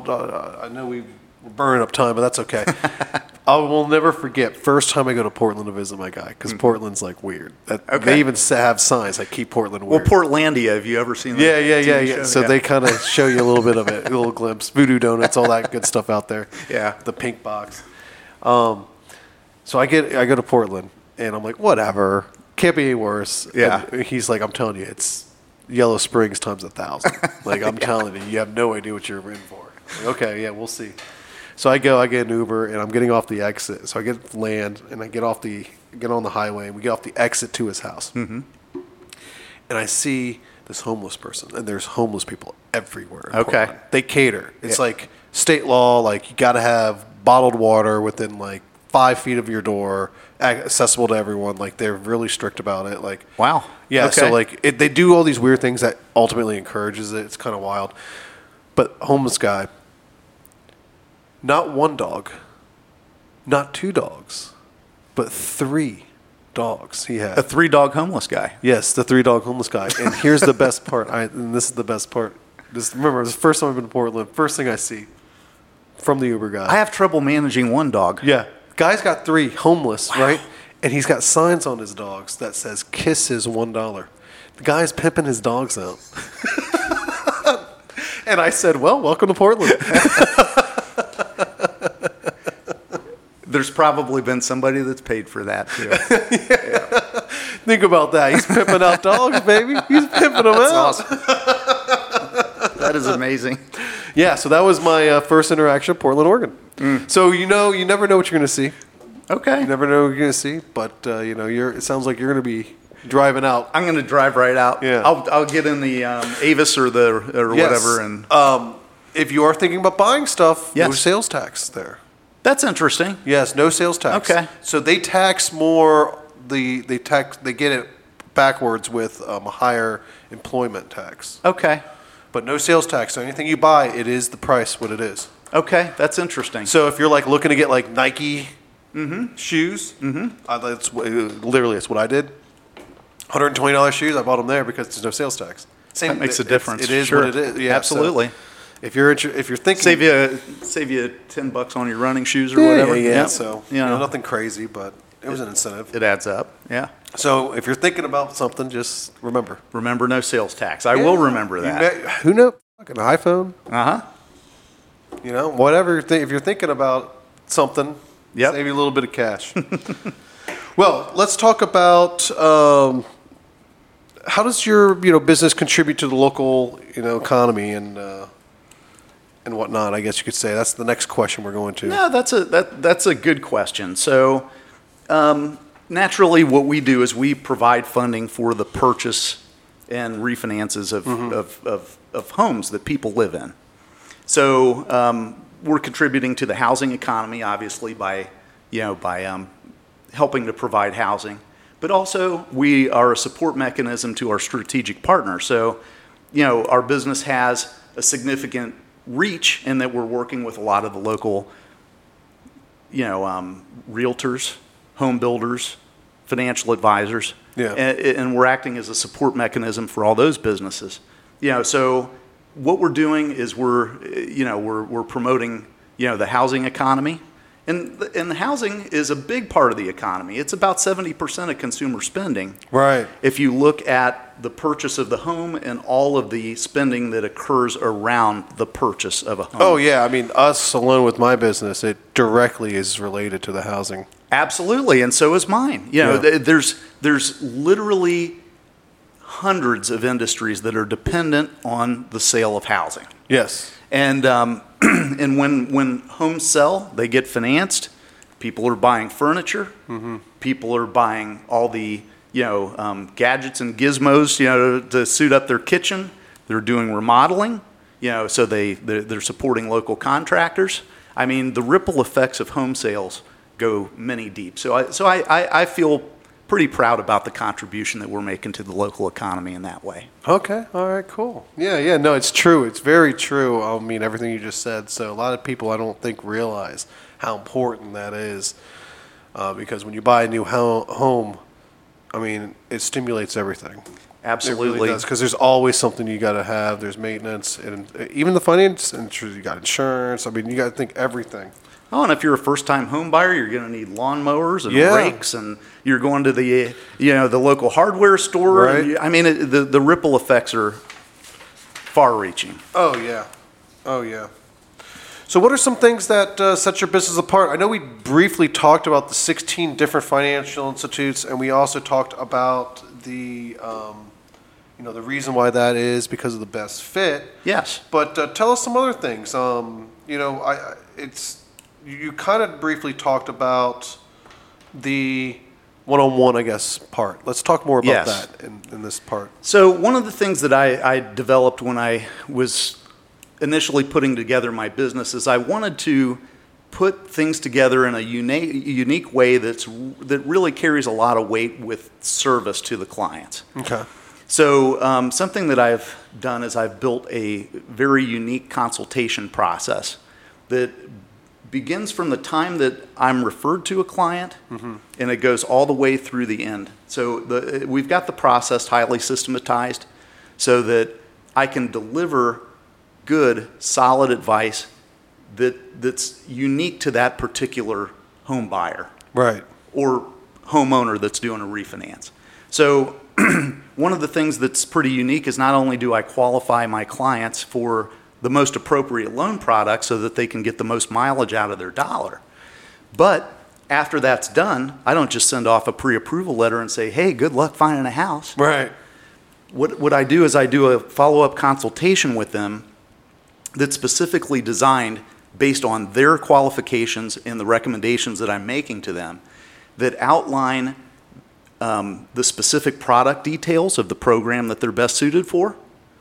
I know we're burning up time, but that's okay. I will never forget first time I go to Portland to visit my guy because Portland's like weird. Okay. They even have signs like keep Portland Well, weird. Portlandia, have you ever seen that? yeah. TV show? So they kind of show you a little bit of it, a little glimpse. Voodoo Donuts, all that good stuff out there. Yeah. The pink box. So I go to Portland and I'm like, whatever, can't be any worse. Yeah. And he's like, I'm telling you, it's Yellow Springs times 1,000. Like I'm telling you, you have no idea what you're in for. Like, okay, yeah, we'll see. So I get an Uber, and I'm getting off the exit. So I land, and I get off the get on the highway, and we get off the exit to his house. Mm-hmm. And I see this homeless person, and there's homeless people everywhere. In Portland. They cater. It's like state law, like you got to have bottled water within like 5 feet of your door, accessible to everyone. Like they're really strict about it. Like wow, yeah. So like they do all these weird things that ultimately encourages it. It's kind of wild. But homeless guy, not one dog, not 2 dogs, but 3 dogs he had. A 3-dog homeless guy. Yes, the 3-dog homeless guy. And here's the best part. And this is the best part. Remember, it's the first time I've been to Portland. First thing I see from the Uber guy. I have trouble managing 1 dog. Yeah. Guy's got 3 homeless, right? And he's got signs on his dogs that says kisses $1. The guy's pimping his dogs out. And I said, well, welcome to Portland. There's probably been somebody that's paid for that, too. Yeah. Think about that. He's pimping out dogs, baby. He's pimping them out. Awesome. That is amazing. Yeah, so that was my first interaction with Portland, Oregon. So, you never know what you're going to see. Okay. You never know what you're going to see, but, it sounds like you're going to be driving out. I'm going to drive right out. Yeah. I'll get in the Avis or whatever. And if you are thinking about buying stuff, no Yes. sales tax there. That's interesting. Yes, no sales tax. Okay. So they tax more. They get it backwards with a higher employment tax. Okay. But no sales tax. So anything you buy, it is the price what it is. Okay, that's interesting. So if you're like looking to get like Nike shoes, that's what I did. $120 shoes, I bought them there because there's no sales tax. That makes a difference. It is Sure. what it is. Yeah, absolutely. So if you're thinking, Save you $10 on your running shoes or whatever. Yeah. Yep. So nothing crazy, but it was an incentive. It adds up. Yeah. So if you're thinking about something, just remember no sale tax. I will remember that. Who knows? Fucking iPhone. Uh-huh. Whatever. If you're thinking about something, save you a little bit of cash. Well, let's talk about how does your business contribute to the local economy and whatnot. I guess you could say that's the next question we're going to. No, that's a good question. So naturally, what we do is we provide funding for the purchase and refinances of homes that people live in. So we're contributing to the housing economy, obviously, by helping to provide housing. But also, we are a support mechanism to our strategic partners. So, our business has a significant reach in that we're working with a lot of the local, realtors, home builders, financial advisors. Yeah. And we're acting as a support mechanism for all those businesses. So what we're doing is we're promoting, the housing economy. And housing is a big part of the economy. It's about 70% of consumer spending. Right. If you look at the purchase of the home and all of the spending that occurs around the purchase of a home. Oh, yeah. I mean, us alone with my business, it directly is related to the housing. Absolutely, and so is mine. There's literally hundreds of industries that are dependent on the sale of housing. Yes. And and when homes sell, they get financed. People are buying furniture. Mm-hmm. People are buying all the gadgets and gizmos to suit up their kitchen. They're doing remodeling. So they're supporting local contractors. I mean, the ripple effects of home sales go many deep. So I feel pretty proud about the contribution that we're making to the local economy in that way. Okay. All right, cool. Yeah. No, it's true. It's very true. I mean, everything you just said. So a lot of people, I don't think, realize how important that is because when you buy a new home, I mean, it stimulates everything. Absolutely. It really does, because there's always something you got to have. There's maintenance, and even the finance, and you got insurance. I mean, you got to think everything. Oh, and if you're a first-time home buyer, you're going to need lawnmowers and rakes, and you're going to the the local hardware store. Right. And the ripple effects are far-reaching. Oh yeah. So what are some things that set your business apart? I know we briefly talked about the 16 different financial institutes, and we also talked about the the reason why that is because of the best fit. Yes. But tell us some other things. You kind of briefly talked about the one-on-one, I guess, part. Let's talk more about Yes. that in this part. So one of the things that I developed when I was initially putting together my business is I wanted to put things together in a unique way that really carries a lot of weight with service to the clients. Okay. So something that I've done is I've built a very unique consultation process that begins from the time that I'm referred to a client, and it goes all the way through the end. So we've got the process highly systematized so that I can deliver good, solid advice that's unique to that particular home buyer. Right. Or homeowner that's doing a refinance. So one of the things that's pretty unique is not only do I qualify my clients for the most appropriate loan product so that they can get the most mileage out of their dollar, but after that's done, I don't just send off a pre-approval letter and say, hey, good luck finding a house. Right. What I do is I do a follow-up consultation with them that's specifically designed based on their qualifications and the recommendations that I'm making to them that outline the specific product details of the program that they're best suited for,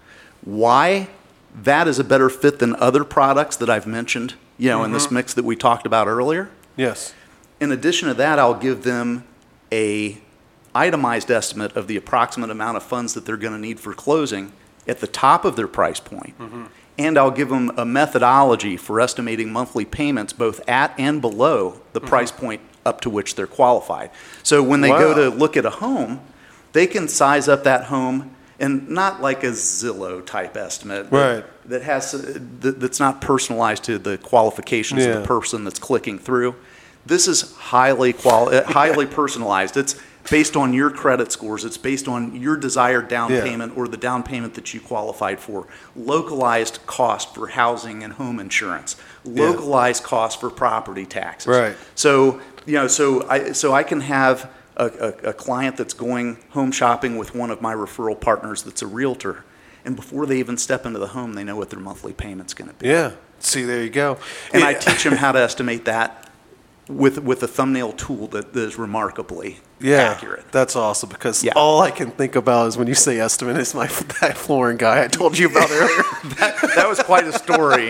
why that is a better fit than other products that I've mentioned, in this mix that we talked about earlier. Yes. In addition to that, I'll give them a itemized estimate of the approximate amount of funds that they're going to need for closing at the top of their price point. And I'll give them a methodology for estimating monthly payments both at and below the price point up to which they're qualified. So when they go to look at a home, they can size up that home, and not like a Zillow type estimate that has that's not personalized to the qualifications of the person that's clicking through. This is highly personalized. It's based on your credit scores. It's based on your desired down payment or the down payment that you qualified for. Localized cost for housing and home insurance. Localized cost for property taxes. Right. So I can have a client that's going home shopping with one of my referral partners that's a realtor, and before they even step into the home, they know what their monthly payment's going to be. Yeah. See, there you go. And I teach them how to estimate that with a thumbnail tool that is remarkably accurate. That's awesome, because all I can think about is when you say estimate is that flooring guy I told you about earlier. that was quite a story,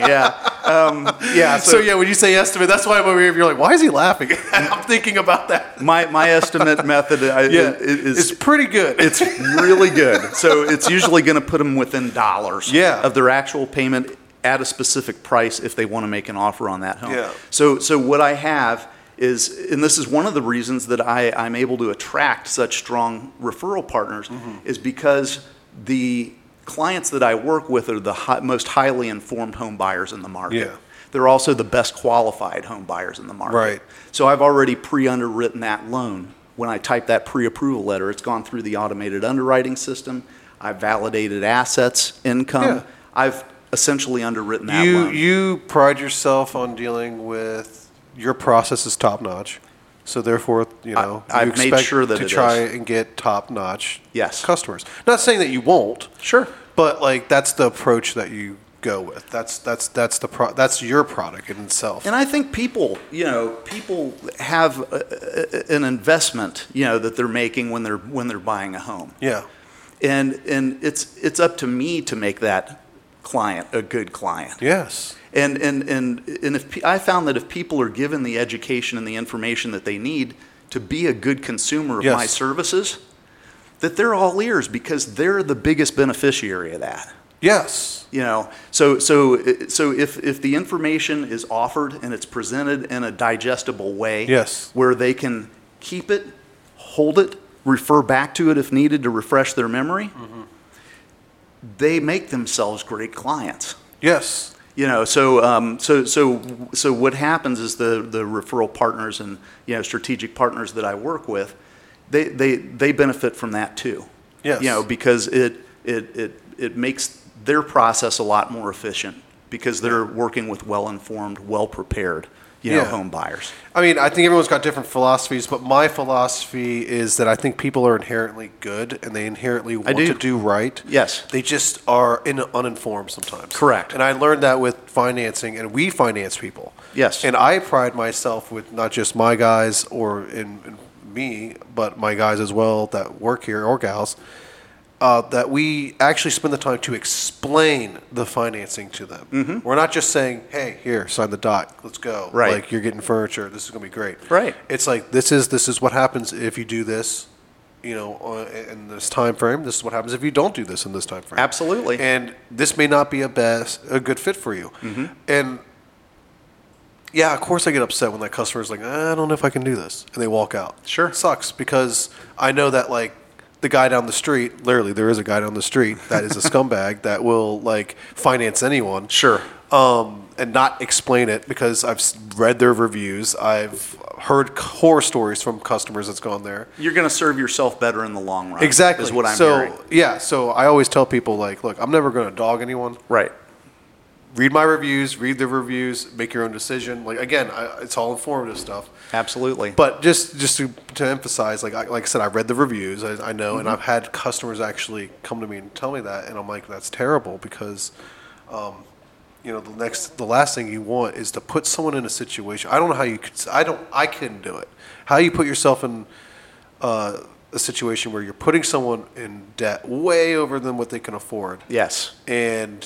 So when you say estimate, that's why I'm over here. You're like, why is he laughing? I'm thinking about that. My estimate method is pretty good. It's really good. So it's usually going to put them within dollars of their actual payment at a specific price if they want to make an offer on that home. Yeah. So what I have is, and this is one of the reasons that I'm able to attract such strong referral partners, is because the clients that I work with are the most highly informed home buyers in the market. Yeah. They're also the best qualified home buyers in the market. Right. So I've already pre-underwritten that loan. When I type that pre-approval letter, it's gone through the automated underwriting system. I've validated assets, income. Yeah. I've essentially underwritten that loan. You pride yourself on dealing with, your process is top notch, so therefore I've made sure that to it try is. and get top notch Yes. customers. Not saying that you won't, Sure. but like that's the approach that you go with. That's your product in itself. And I think people have an investment, that they're making when they're buying a home. Yeah. And it's up to me to make that client a good client. Yes. And if I found that if people are given the education and the information that they need to be a good consumer of my services, that they're all ears, because they're the biggest beneficiary of that. Yes. So if the information is offered and it's presented in a digestible way, where they can keep it, hold it, refer back to it if needed to refresh their memory, they make themselves great clients. Yes. So what happens is the referral partners and strategic partners that I work with, they benefit from that too. Yes. Because it makes their process a lot more efficient, because they're working with well-informed, well-prepared home buyers. I mean, I think everyone's got different philosophies, but my philosophy is that I think people are inherently good and they inherently want to do right. Yes. They just are uninformed sometimes. Correct. And I learned that with financing, and we finance people. Yes. And I pride myself with not just my guys or in me, but my guys as well that work here, or gals, that we actually spend the time to explain the financing to them. Mm-hmm. We're not just saying, hey, here, sign the doc, let's go. Right. Like, you're getting furniture, this is going to be great. Right. It's like, this is what happens if you do this, in this time frame. This is what happens if you don't do this in this time frame. Absolutely. And this may not be a good fit for you. Mm-hmm. And yeah, of course I get upset when that customer's like, I don't know if I can do this, and they walk out. Sure. It sucks, because I know that, like, the guy down the street, literally there is a guy down the street that is a scumbag that will, like, finance anyone. Sure. And not explain it, because I've read their reviews. I've heard horror stories from customers that's gone there. You're going to serve yourself better in the long run. Exactly. Is what I'm hearing. Yeah, so I always tell people, like, look, I'm never going to dog anyone. Right. Read my reviews, read the reviews, make your own decision. Like, again, it's all informative stuff. Absolutely. But just to emphasize, like I said, I read the reviews. I know, Mm-hmm. and I've had customers actually come to me and tell me that, and I'm like, that's terrible, because, the last thing you want is to put someone in a situation. I don't know how you could. I couldn't do it. How you put yourself in a situation where you're putting someone in debt way over than what they can afford. Yes. And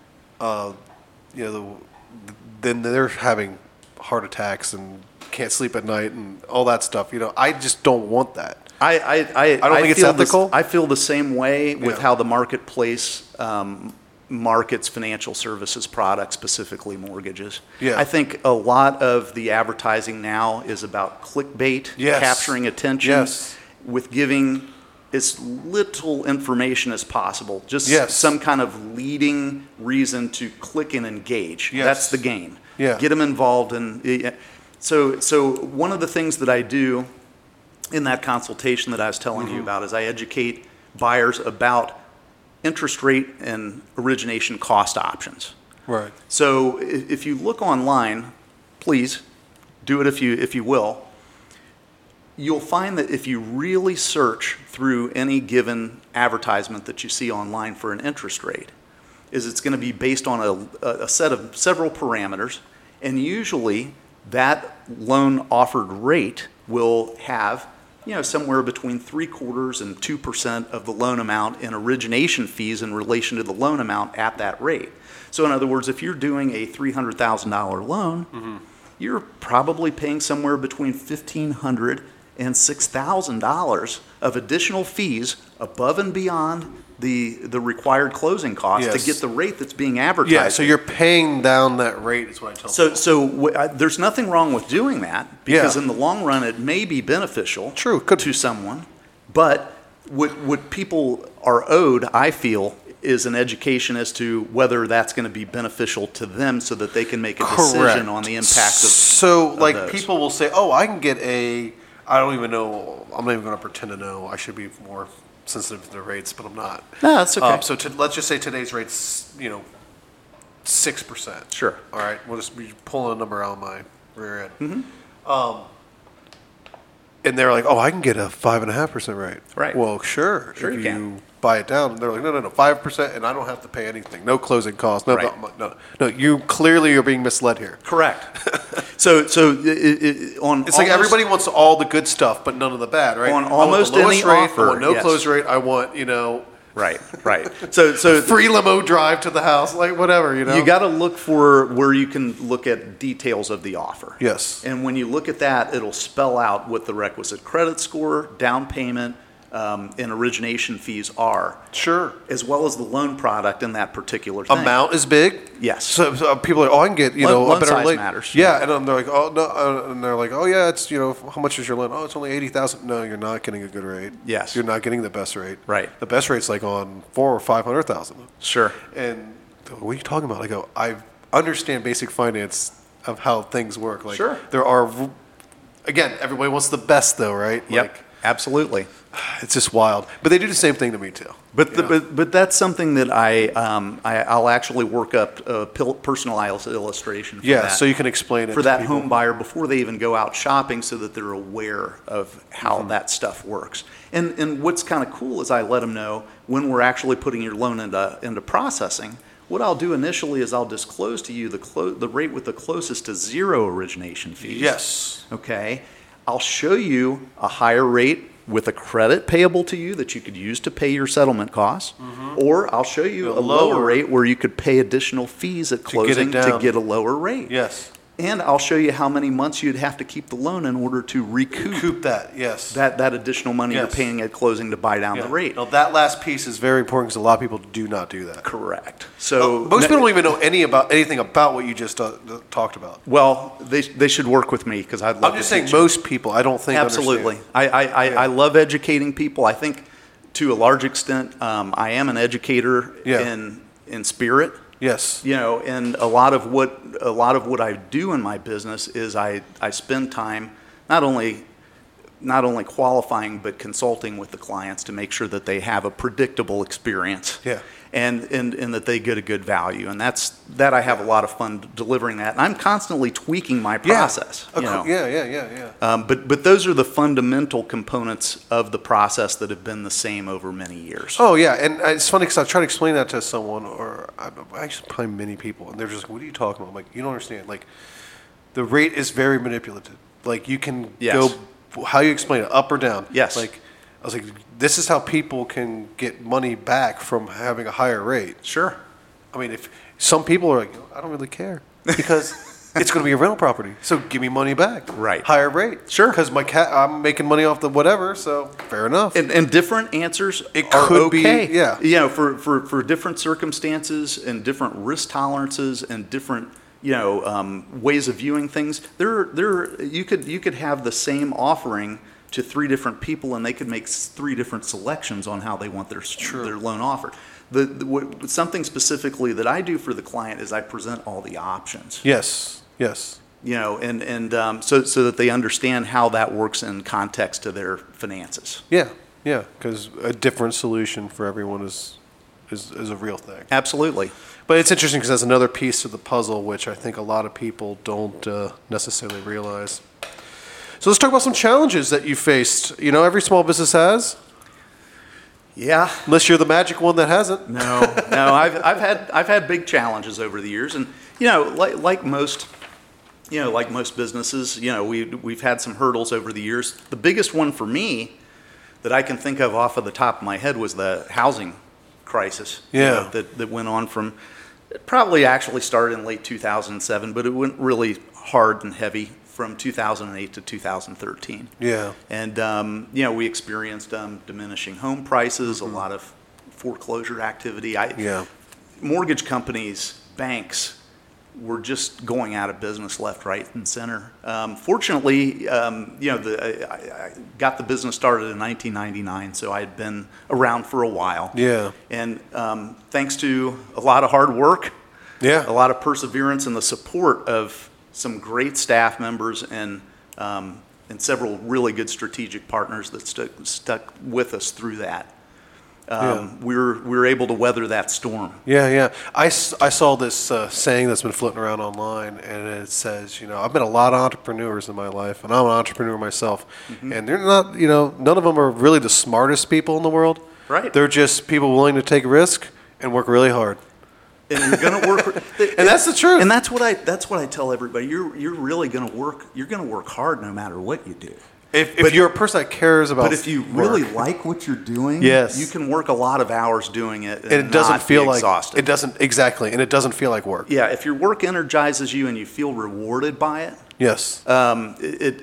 then they're having heart attacks and can't sleep at night and all that stuff. I just don't want that. I don't think it's ethical. I feel the same way with Yeah. how the marketplace markets financial services products, specifically mortgages. Yeah. I think a lot of the advertising now is about clickbait, Yes. capturing attention, Yes. with giving as little information as possible. Just Yes. some kind of leading reason to click and engage. Yes. That's the game. Yeah. Get them involved in. So one of the things that I do in that consultation that I was telling you about is I educate buyers about interest rate and origination cost options. Right. So if you look online, please do it if you will. You'll find that if you really search through any given advertisement that you see online for an interest rate, it's going to be based on a set of several parameters, and usually that loan offered rate will have somewhere between 3/4 and 2% of the loan amount in origination fees in relation to the loan amount at that rate. So in other words, if you're doing a $300,000 loan, you're probably paying somewhere between $1,500 and $6,000 of additional fees above and beyond the required closing costs Yes. to get the rate that's being advertised. Yeah, so you're paying down that rate is what I tell people. So there's nothing wrong with doing that, because Yeah. in the long run it may be beneficial True, could to someone. But what people are owed, I feel, is an education as to whether that's going to be beneficial to them, so that they can make a decision on the impact of. So, like, those. people will say, "Oh, I can get I don't even know. I'm not even going to pretend to know. I should be more sensitive to the rates, but I'm not." No, that's okay. So let's just say today's rate's 6%. Sure. All right, we'll just be pulling a number out of my rear end. Mm-hmm. And they're like, "Oh, I can get a 5.5% rate." Right. Well, sure. Sure if you can. buy it down, they're like, "No, 5%, and I don't have to pay anything. No closing costs. No, Right. no. You clearly are being misled here." Correct. So on It's like everybody wants all the good stuff, but none of the bad, right? On I want almost the lowest any rate, offer, I want no yes. close rate. I want Right. So free limo drive to the house, like whatever, you got to look for where you can look at details of the offer. Yes. And when you look at that, it'll spell out what the requisite credit score, down payment, and origination fees are, Sure. as well as the loan product in that particular thing. Amount is big. Yes. So people are like, "Oh, I can get Loan a better size rate." matters. Yeah, and they're like, "Oh no," and they're like, "Oh yeah, it's how much is your loan? Oh, it's only 80,000. No, you're not getting a good rate. Yes. You're not getting the best rate. Right. The best rate's like on 400,000 or 500,000. Sure. And what are you talking about? I go, I understand basic finance of how things work. Like, Sure. there are, again, everybody wants the best though, right? Yep. Like, Absolutely. it's just wild. But they do the same thing to me too. But but that's something that I'll actually work up a personalized illustration for Yeah, that. so you can explain it for to that people. home buyer before they even go out shopping, so that they're aware of how Mm-hmm. that stuff works. And what's kind of cool is I let them know when we're actually putting your loan into processing. What I'll do initially is I'll disclose to you the rate with the closest to zero origination fees. Yes. Okay. I'll show you a higher rate with a credit payable to you that you could use to pay your settlement costs, or I'll show you a lower rate where you could pay additional fees at closing to get a lower rate. Yes. And I'll show you how many months you'd have to keep the loan in order to recoup that. Yes. that additional money you're paying at closing to buy down the rate. Now, that last piece is very important because a lot of people do not do that. Correct. So most people don't even know anything about what you just talked about. Well, they should work with me because I'd love to. I'm just saying most people, I don't think absolutely. I love educating people. I think to a large extent, I am an educator in spirit. Yes. And a lot of what I do in my business is I spend time not only qualifying but consulting with the clients to make sure that they have a predictable experience. Yeah. And that they get a good value. And that I have a lot of fun delivering that. And I'm constantly tweaking my process. But those are the fundamental components of the process that have been the same over many years. Oh, yeah. And it's funny because I try to explain that to someone, or actually probably many people, and they're just like, what are you talking about? I'm like, you don't understand. Like, the rate is very manipulative. Like, you can go, how you explain it, up or down. Yes. Like, I was like, this is how people can get money back from having a higher rate. Sure. I mean, if some people are like, I don't really care because it's going to be a rental property, so give me money back. Right. Higher rate. Sure. Because I'm making money off the whatever, so fair enough. And different answers are okay. For different circumstances and different risk tolerances and different ways of viewing things. You could have the same offering to 3 different people, and they could make 3 different selections on how they want their loan offered. Something specifically that I do for the client is I present all the options. Yes. So that they understand how that works in context to their finances. Yeah, because a different solution for everyone is a real thing. Absolutely. But it's interesting because that's another piece of the puzzle, which I think a lot of people don't necessarily realize. So let's talk about some challenges that you faced. Every small business has. Yeah. Unless you're the magic one that hasn't. No. I've had big challenges over the years, and like most businesses, we've had some hurdles over the years. The biggest one for me that I can think of off of the top of my head was the housing crisis. Yeah. That went on from, it probably actually started in late 2007, but it went really hard and heavy from 2008 to 2013. Yeah. And, we experienced diminishing home prices, a lot of foreclosure activity. Mortgage companies, banks were just going out of business left, right, and center. Fortunately, I got the business started in 1999, so I had been around for a while. Yeah. And thanks to a lot of hard work, a lot of perseverance, and the support of some great staff members and several really good strategic partners that stuck with us through that. We were able to weather that storm. Yeah. I saw this saying that's been floating around online, and it says, I've met a lot of entrepreneurs in my life, and I'm an entrepreneur myself, and they're not, none of them are really the smartest people in the world. Right. They're just people willing to take risk and work really hard. And you're going to work, and that's the truth. And that's what I tell everybody. You're really going to work. You're going to work hard no matter what you do. If you're a person that cares about, but if you really like what you're doing, you can work a lot of hours doing it, and it doesn't feel like exhausted. It doesn't exactly, and it doesn't feel like work. Yeah, if your work energizes you and you feel rewarded by it, yes, I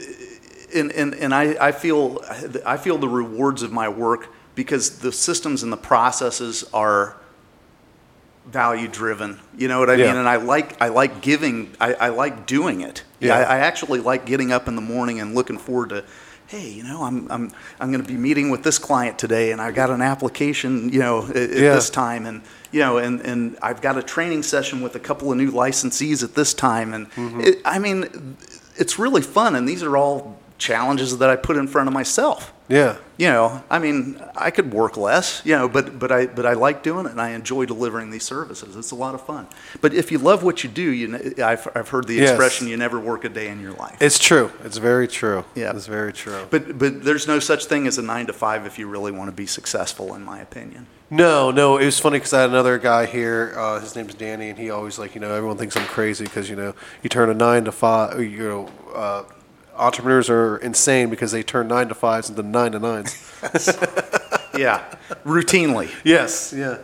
feel the rewards of my work because the systems and the processes are value driven. You know what I mean? And I like giving. I like doing it. Yeah. I actually like getting up in the morning and looking forward to, hey, I'm going to be meeting with this client today, and I got an application, at this time, and and I've got a training session with a couple of new licensees at this time, and it's really fun, and these are all challenges that I put in front of myself. Yeah. I could work less, but I like doing it, and I enjoy delivering these services. It's a lot of fun. But if you love what you do, I've heard the expression, you never work a day in your life. It's true. It's very true. Yeah. It's very true. But there's no such thing as a 9 to 5 if you really want to be successful, in my opinion. No. It was funny because I had another guy here. His name's Danny, and he always everyone thinks I'm crazy because you turn a 9 to 5. entrepreneurs are insane because they turn 9 to 5s into 9 to 9s. Yeah, routinely. Yes, yeah.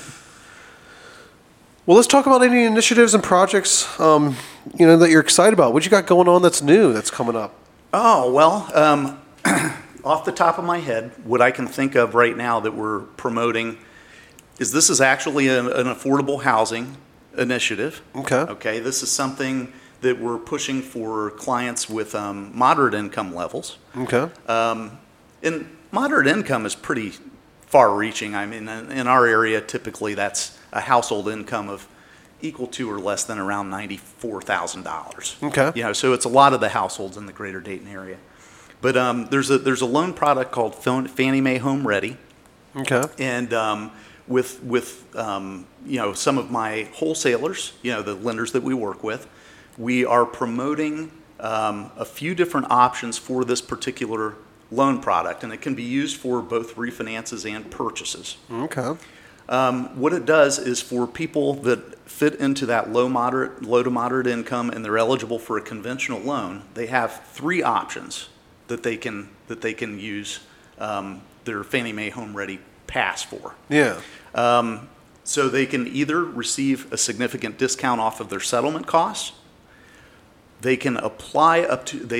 Well, let's talk about any initiatives and projects, that you're excited about. What you got going on that's new, that's coming up? Oh, well, off the top of my head, what I can think of right now that we're promoting is this is actually an affordable housing initiative. Okay, this is something that we're pushing for clients with moderate income levels. Okay. And moderate income is pretty far-reaching. I mean, in our area, typically that's a household income of equal to or less than around $94,000. Okay. So it's a lot of the households in the greater Dayton area. But there's a loan product called Fannie Mae Home Ready. Okay. And with some of my wholesalers, the lenders that we work with, we are promoting a few different options for this particular loan product, and it can be used for both refinances and purchases. Okay. What it does is for people that fit into that low to moderate income and they're eligible for a conventional loan, they have 3 options that they can use their Fannie Mae Home Ready Pass for. Yeah. So they can either receive a significant discount off of their settlement costs. They can apply a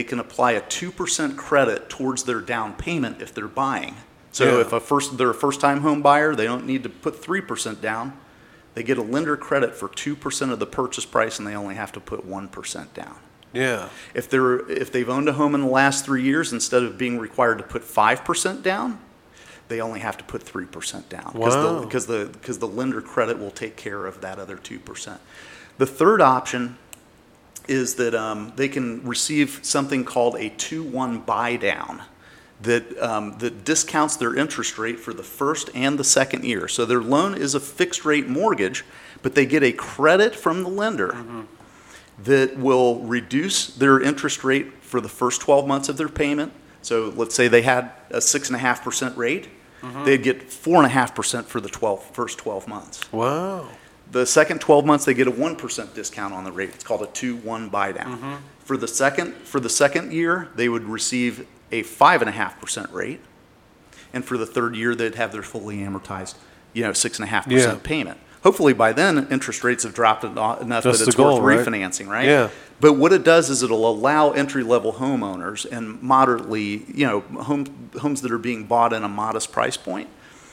2% credit towards their down payment if they're buying. So if they're a first-time home buyer, they don't need to put 3% down. They get a lender credit for 2% of the purchase price, and they only have to put 1% down. Yeah. If they've owned a home in the last 3 years, instead of being required to put 5% down, they only have to put 3% down. Wow. Because the lender credit will take care of that other 2%. The third option is that they can receive something called a 2-1 buy down that discounts their interest rate for the first and the second year. So their loan is a fixed rate mortgage, but they get a credit from the lender that will reduce their interest rate for the first 12 months of their payment. So let's say they had a 6.5% rate, they'd get 4.5% for the first 12 months. Wow. The second 12 months, they get a 1% discount on the rate. It's called a 2-1 buy down. For the second year, they would receive a 5.5% rate, and for the third year, they'd have their fully amortized, 6.5% payment. Hopefully, by then, interest rates have dropped enough that it's worth refinancing, right? Yeah. But what it does is it'll allow entry-level homeowners and moderately, homes that are being bought in a modest price point,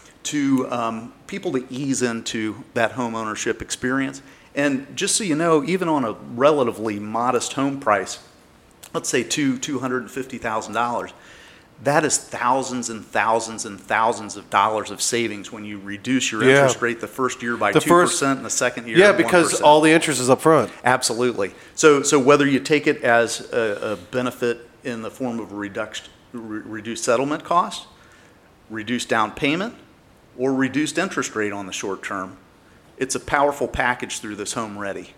to people to ease into that home ownership experience. And just so you know, even on a relatively modest home price, let's say $250,000, that is thousands and thousands and thousands of dollars of savings when you reduce your interest rate the first year by 2% and the second year 1%. Because all the interest is up front. Absolutely. So whether you take it as a benefit in the form of reduced settlement costs, reduced down payment, or reduced interest rate on the short term, it's a powerful package through this Home Ready,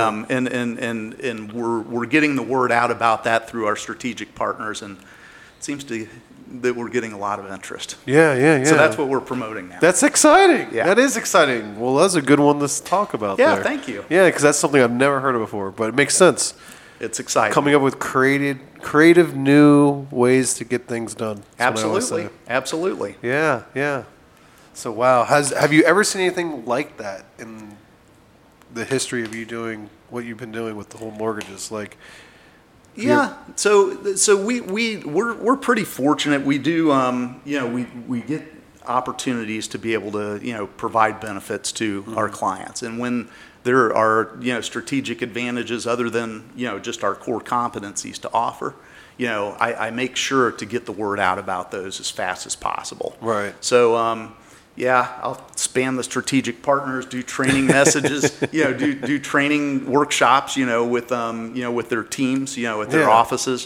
and we're getting the word out about that through our strategic partners, and it seems that we're getting a lot of interest. Yeah. So that's what we're promoting now. That's exciting. Yeah. That is exciting. Well, that's a good one to talk about. Yeah, there. thank you. Yeah, because that's something I've never heard of before, but it makes sense. It's exciting. Coming up with creative new ways to get things done. Absolutely. Yeah. So wow, have you ever seen anything like that in the history of you doing what you've been doing with the whole mortgages? Yeah. So we're pretty fortunate. We do we get opportunities to be able to provide benefits to our clients, and when there are strategic advantages other than just our core competencies to offer, I make sure to get the word out about those as fast as possible. Right. So I'll span the strategic partners, do training messages, do training workshops, with their teams, at their offices.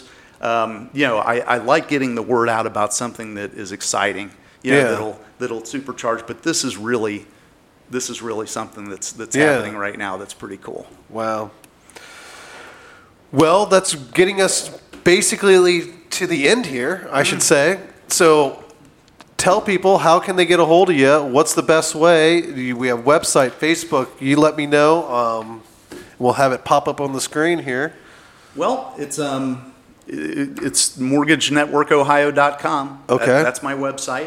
I like getting the word out about something that is exciting, that'll supercharge. But this is really something that's happening right now. That's pretty cool. Wow. Well, that's getting us basically to the end here, I should say. So, tell people, how can they get a hold of you? What's the best way? We have website, Facebook. You let me know. We'll have it pop up on the screen here. Well, it's It's mortgagenetworkohio.com. Okay. That's my website.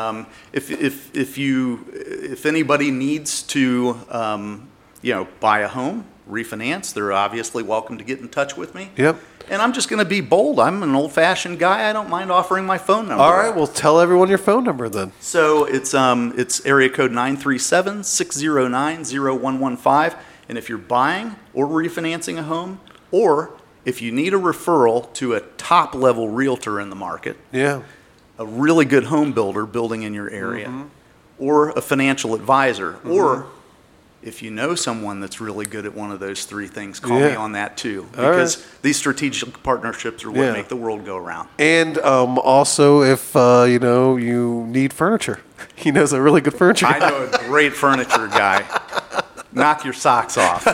If anybody needs to, buy a home, refinance, they're obviously welcome to get in touch with me. Yep. And I'm just going to be bold. I'm an old-fashioned guy. I don't mind offering my phone number. All right. Well, tell everyone your phone number then. So it's area code 937-609-0115. And if you're buying or refinancing a home, or if you need a referral to a top-level realtor in the market, Yeah. a really good home builder building in your area, or a financial advisor, or if you know someone that's really good at one of those three things, call me on that too. Because these strategic partnerships are what make the world go around. And also, if you need furniture, he knows a really good furniture guy. I know a great furniture guy. Knock your socks off.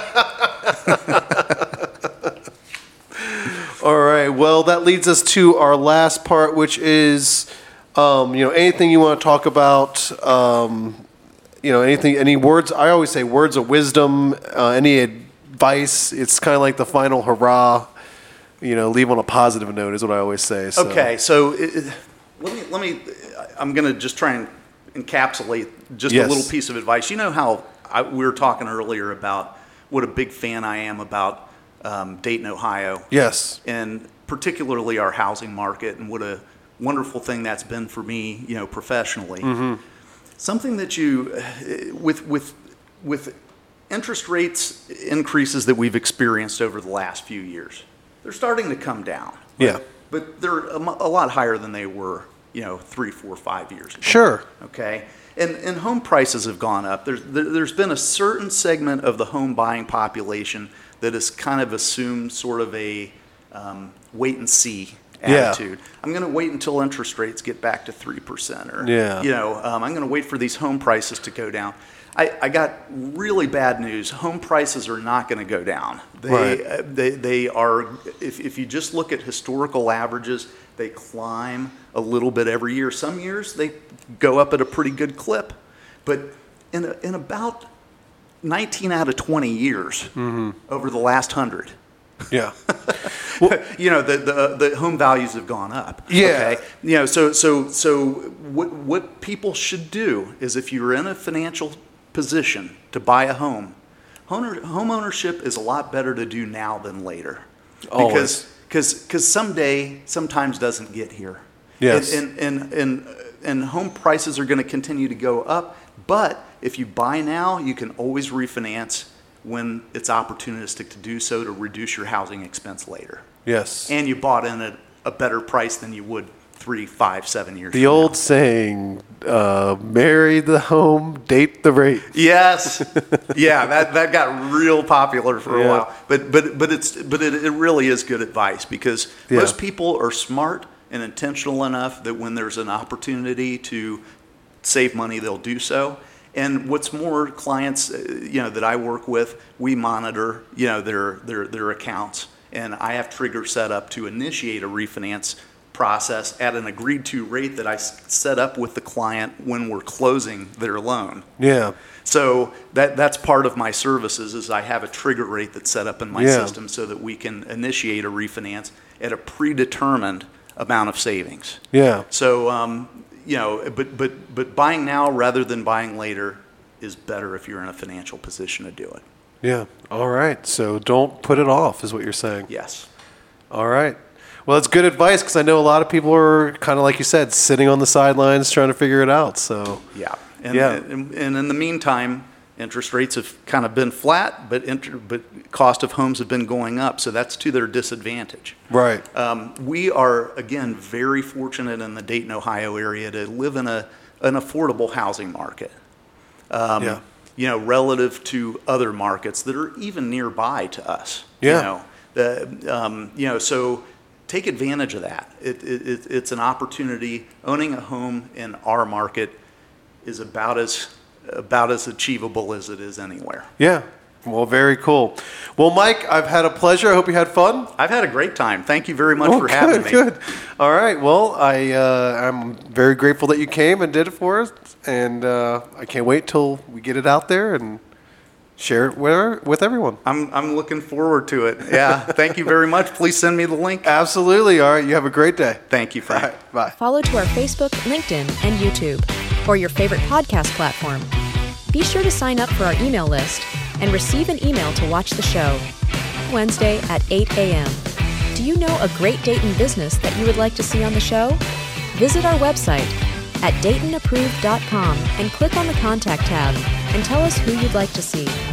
All right. Well, that leads us to our last part, which is, anything you want to talk about. Anything, any words. I always say words of wisdom. Any advice. It's kind of like the final hurrah. Leave on a positive note is what I always say. So. Okay. So let me. I'm going to just try and encapsulate just a little piece of advice. You know how we were talking earlier about what a big fan I am about Dayton, Ohio. Yes. And particularly our housing market, and what a wonderful thing that's been for me, professionally. Something that with interest rates increases that we've experienced over the last few years, they're starting to come down. Yeah. But they're a lot higher than they were, 3, 4, 5 years ago. Sure. Okay. And home prices have gone up. There's been a certain segment of the home buying population that has kind of assumed sort of a wait and see attitude. I'm going to wait until interest rates get back to 3%, or I'm going to wait for these home prices to go down. I got really bad news. Home prices are not going to go down. They are. If you just look at historical averages, they climb a little bit every year. Some years they go up at a pretty good clip, but in about 19 out of 20 years over the last 100. Yeah. The home values have gone up. Yeah. Okay. So what people should do is, if you're in a financial position to buy a home, home ownership is a lot better to do now than later. Always. Because someday sometimes doesn't get here. Yes. And home prices are going to continue to go up, but if you buy now, you can always refinance when it's opportunistic to do so, to reduce your housing expense later. Yes. And you bought in at a better price than you would 3, 5, 7 years The old saying, marry the home, date the rate. Yes. Yeah, that got real popular for a while. But it really is good advice, because most people are smart and intentional enough that when there's an opportunity to save money, they'll do so. And what's more, clients, that I work with, we monitor, their accounts, and I have triggers set up to initiate a refinance process at an agreed to rate that I set up with the client when we're closing their loan. Yeah. So that's part of my services, is I have a trigger rate that's set up in my system so that we can initiate a refinance at a predetermined amount of savings. Yeah. So, but buying now rather than buying later is better if you're in a financial position to do it. Yeah. All right. So don't put it off, is what you're saying. Yes. All right. Well, that's good advice, because I know a lot of people are kind of, like you said, sitting on the sidelines trying to figure it out. So yeah. And in the meantime, interest rates have kind of been flat, but cost of homes have been going up, so that's to their disadvantage. Right. We are, again, very fortunate in the Dayton, Ohio area to live in an affordable housing market. Relative to other markets that are even nearby to us. Yeah. So take advantage of that. It's an opportunity. Owning a home in our market is about as achievable as it is anywhere. Yeah. Well, very cool. Well, Mike, I've had a pleasure. I hope you had fun. I've had a great time. Thank you very much for having me. Good. All right. Well, I'm very grateful that you came and did it for us, and I can't wait till we get it out there and share it with everyone. I'm looking forward to it. Yeah. Thank you very much. Please send me the link. Absolutely. All right. You have a great day. Thank you, Frank. All right, bye. Follow to our Facebook, LinkedIn, and YouTube, or your favorite podcast platform. Be sure to sign up for our email list and receive an email to watch the show. Wednesday at 8 a.m. Do you know a great Dayton business that you would like to see on the show? Visit our website at DaytonApproved.com and click on the Contact tab and tell us who you'd like to see.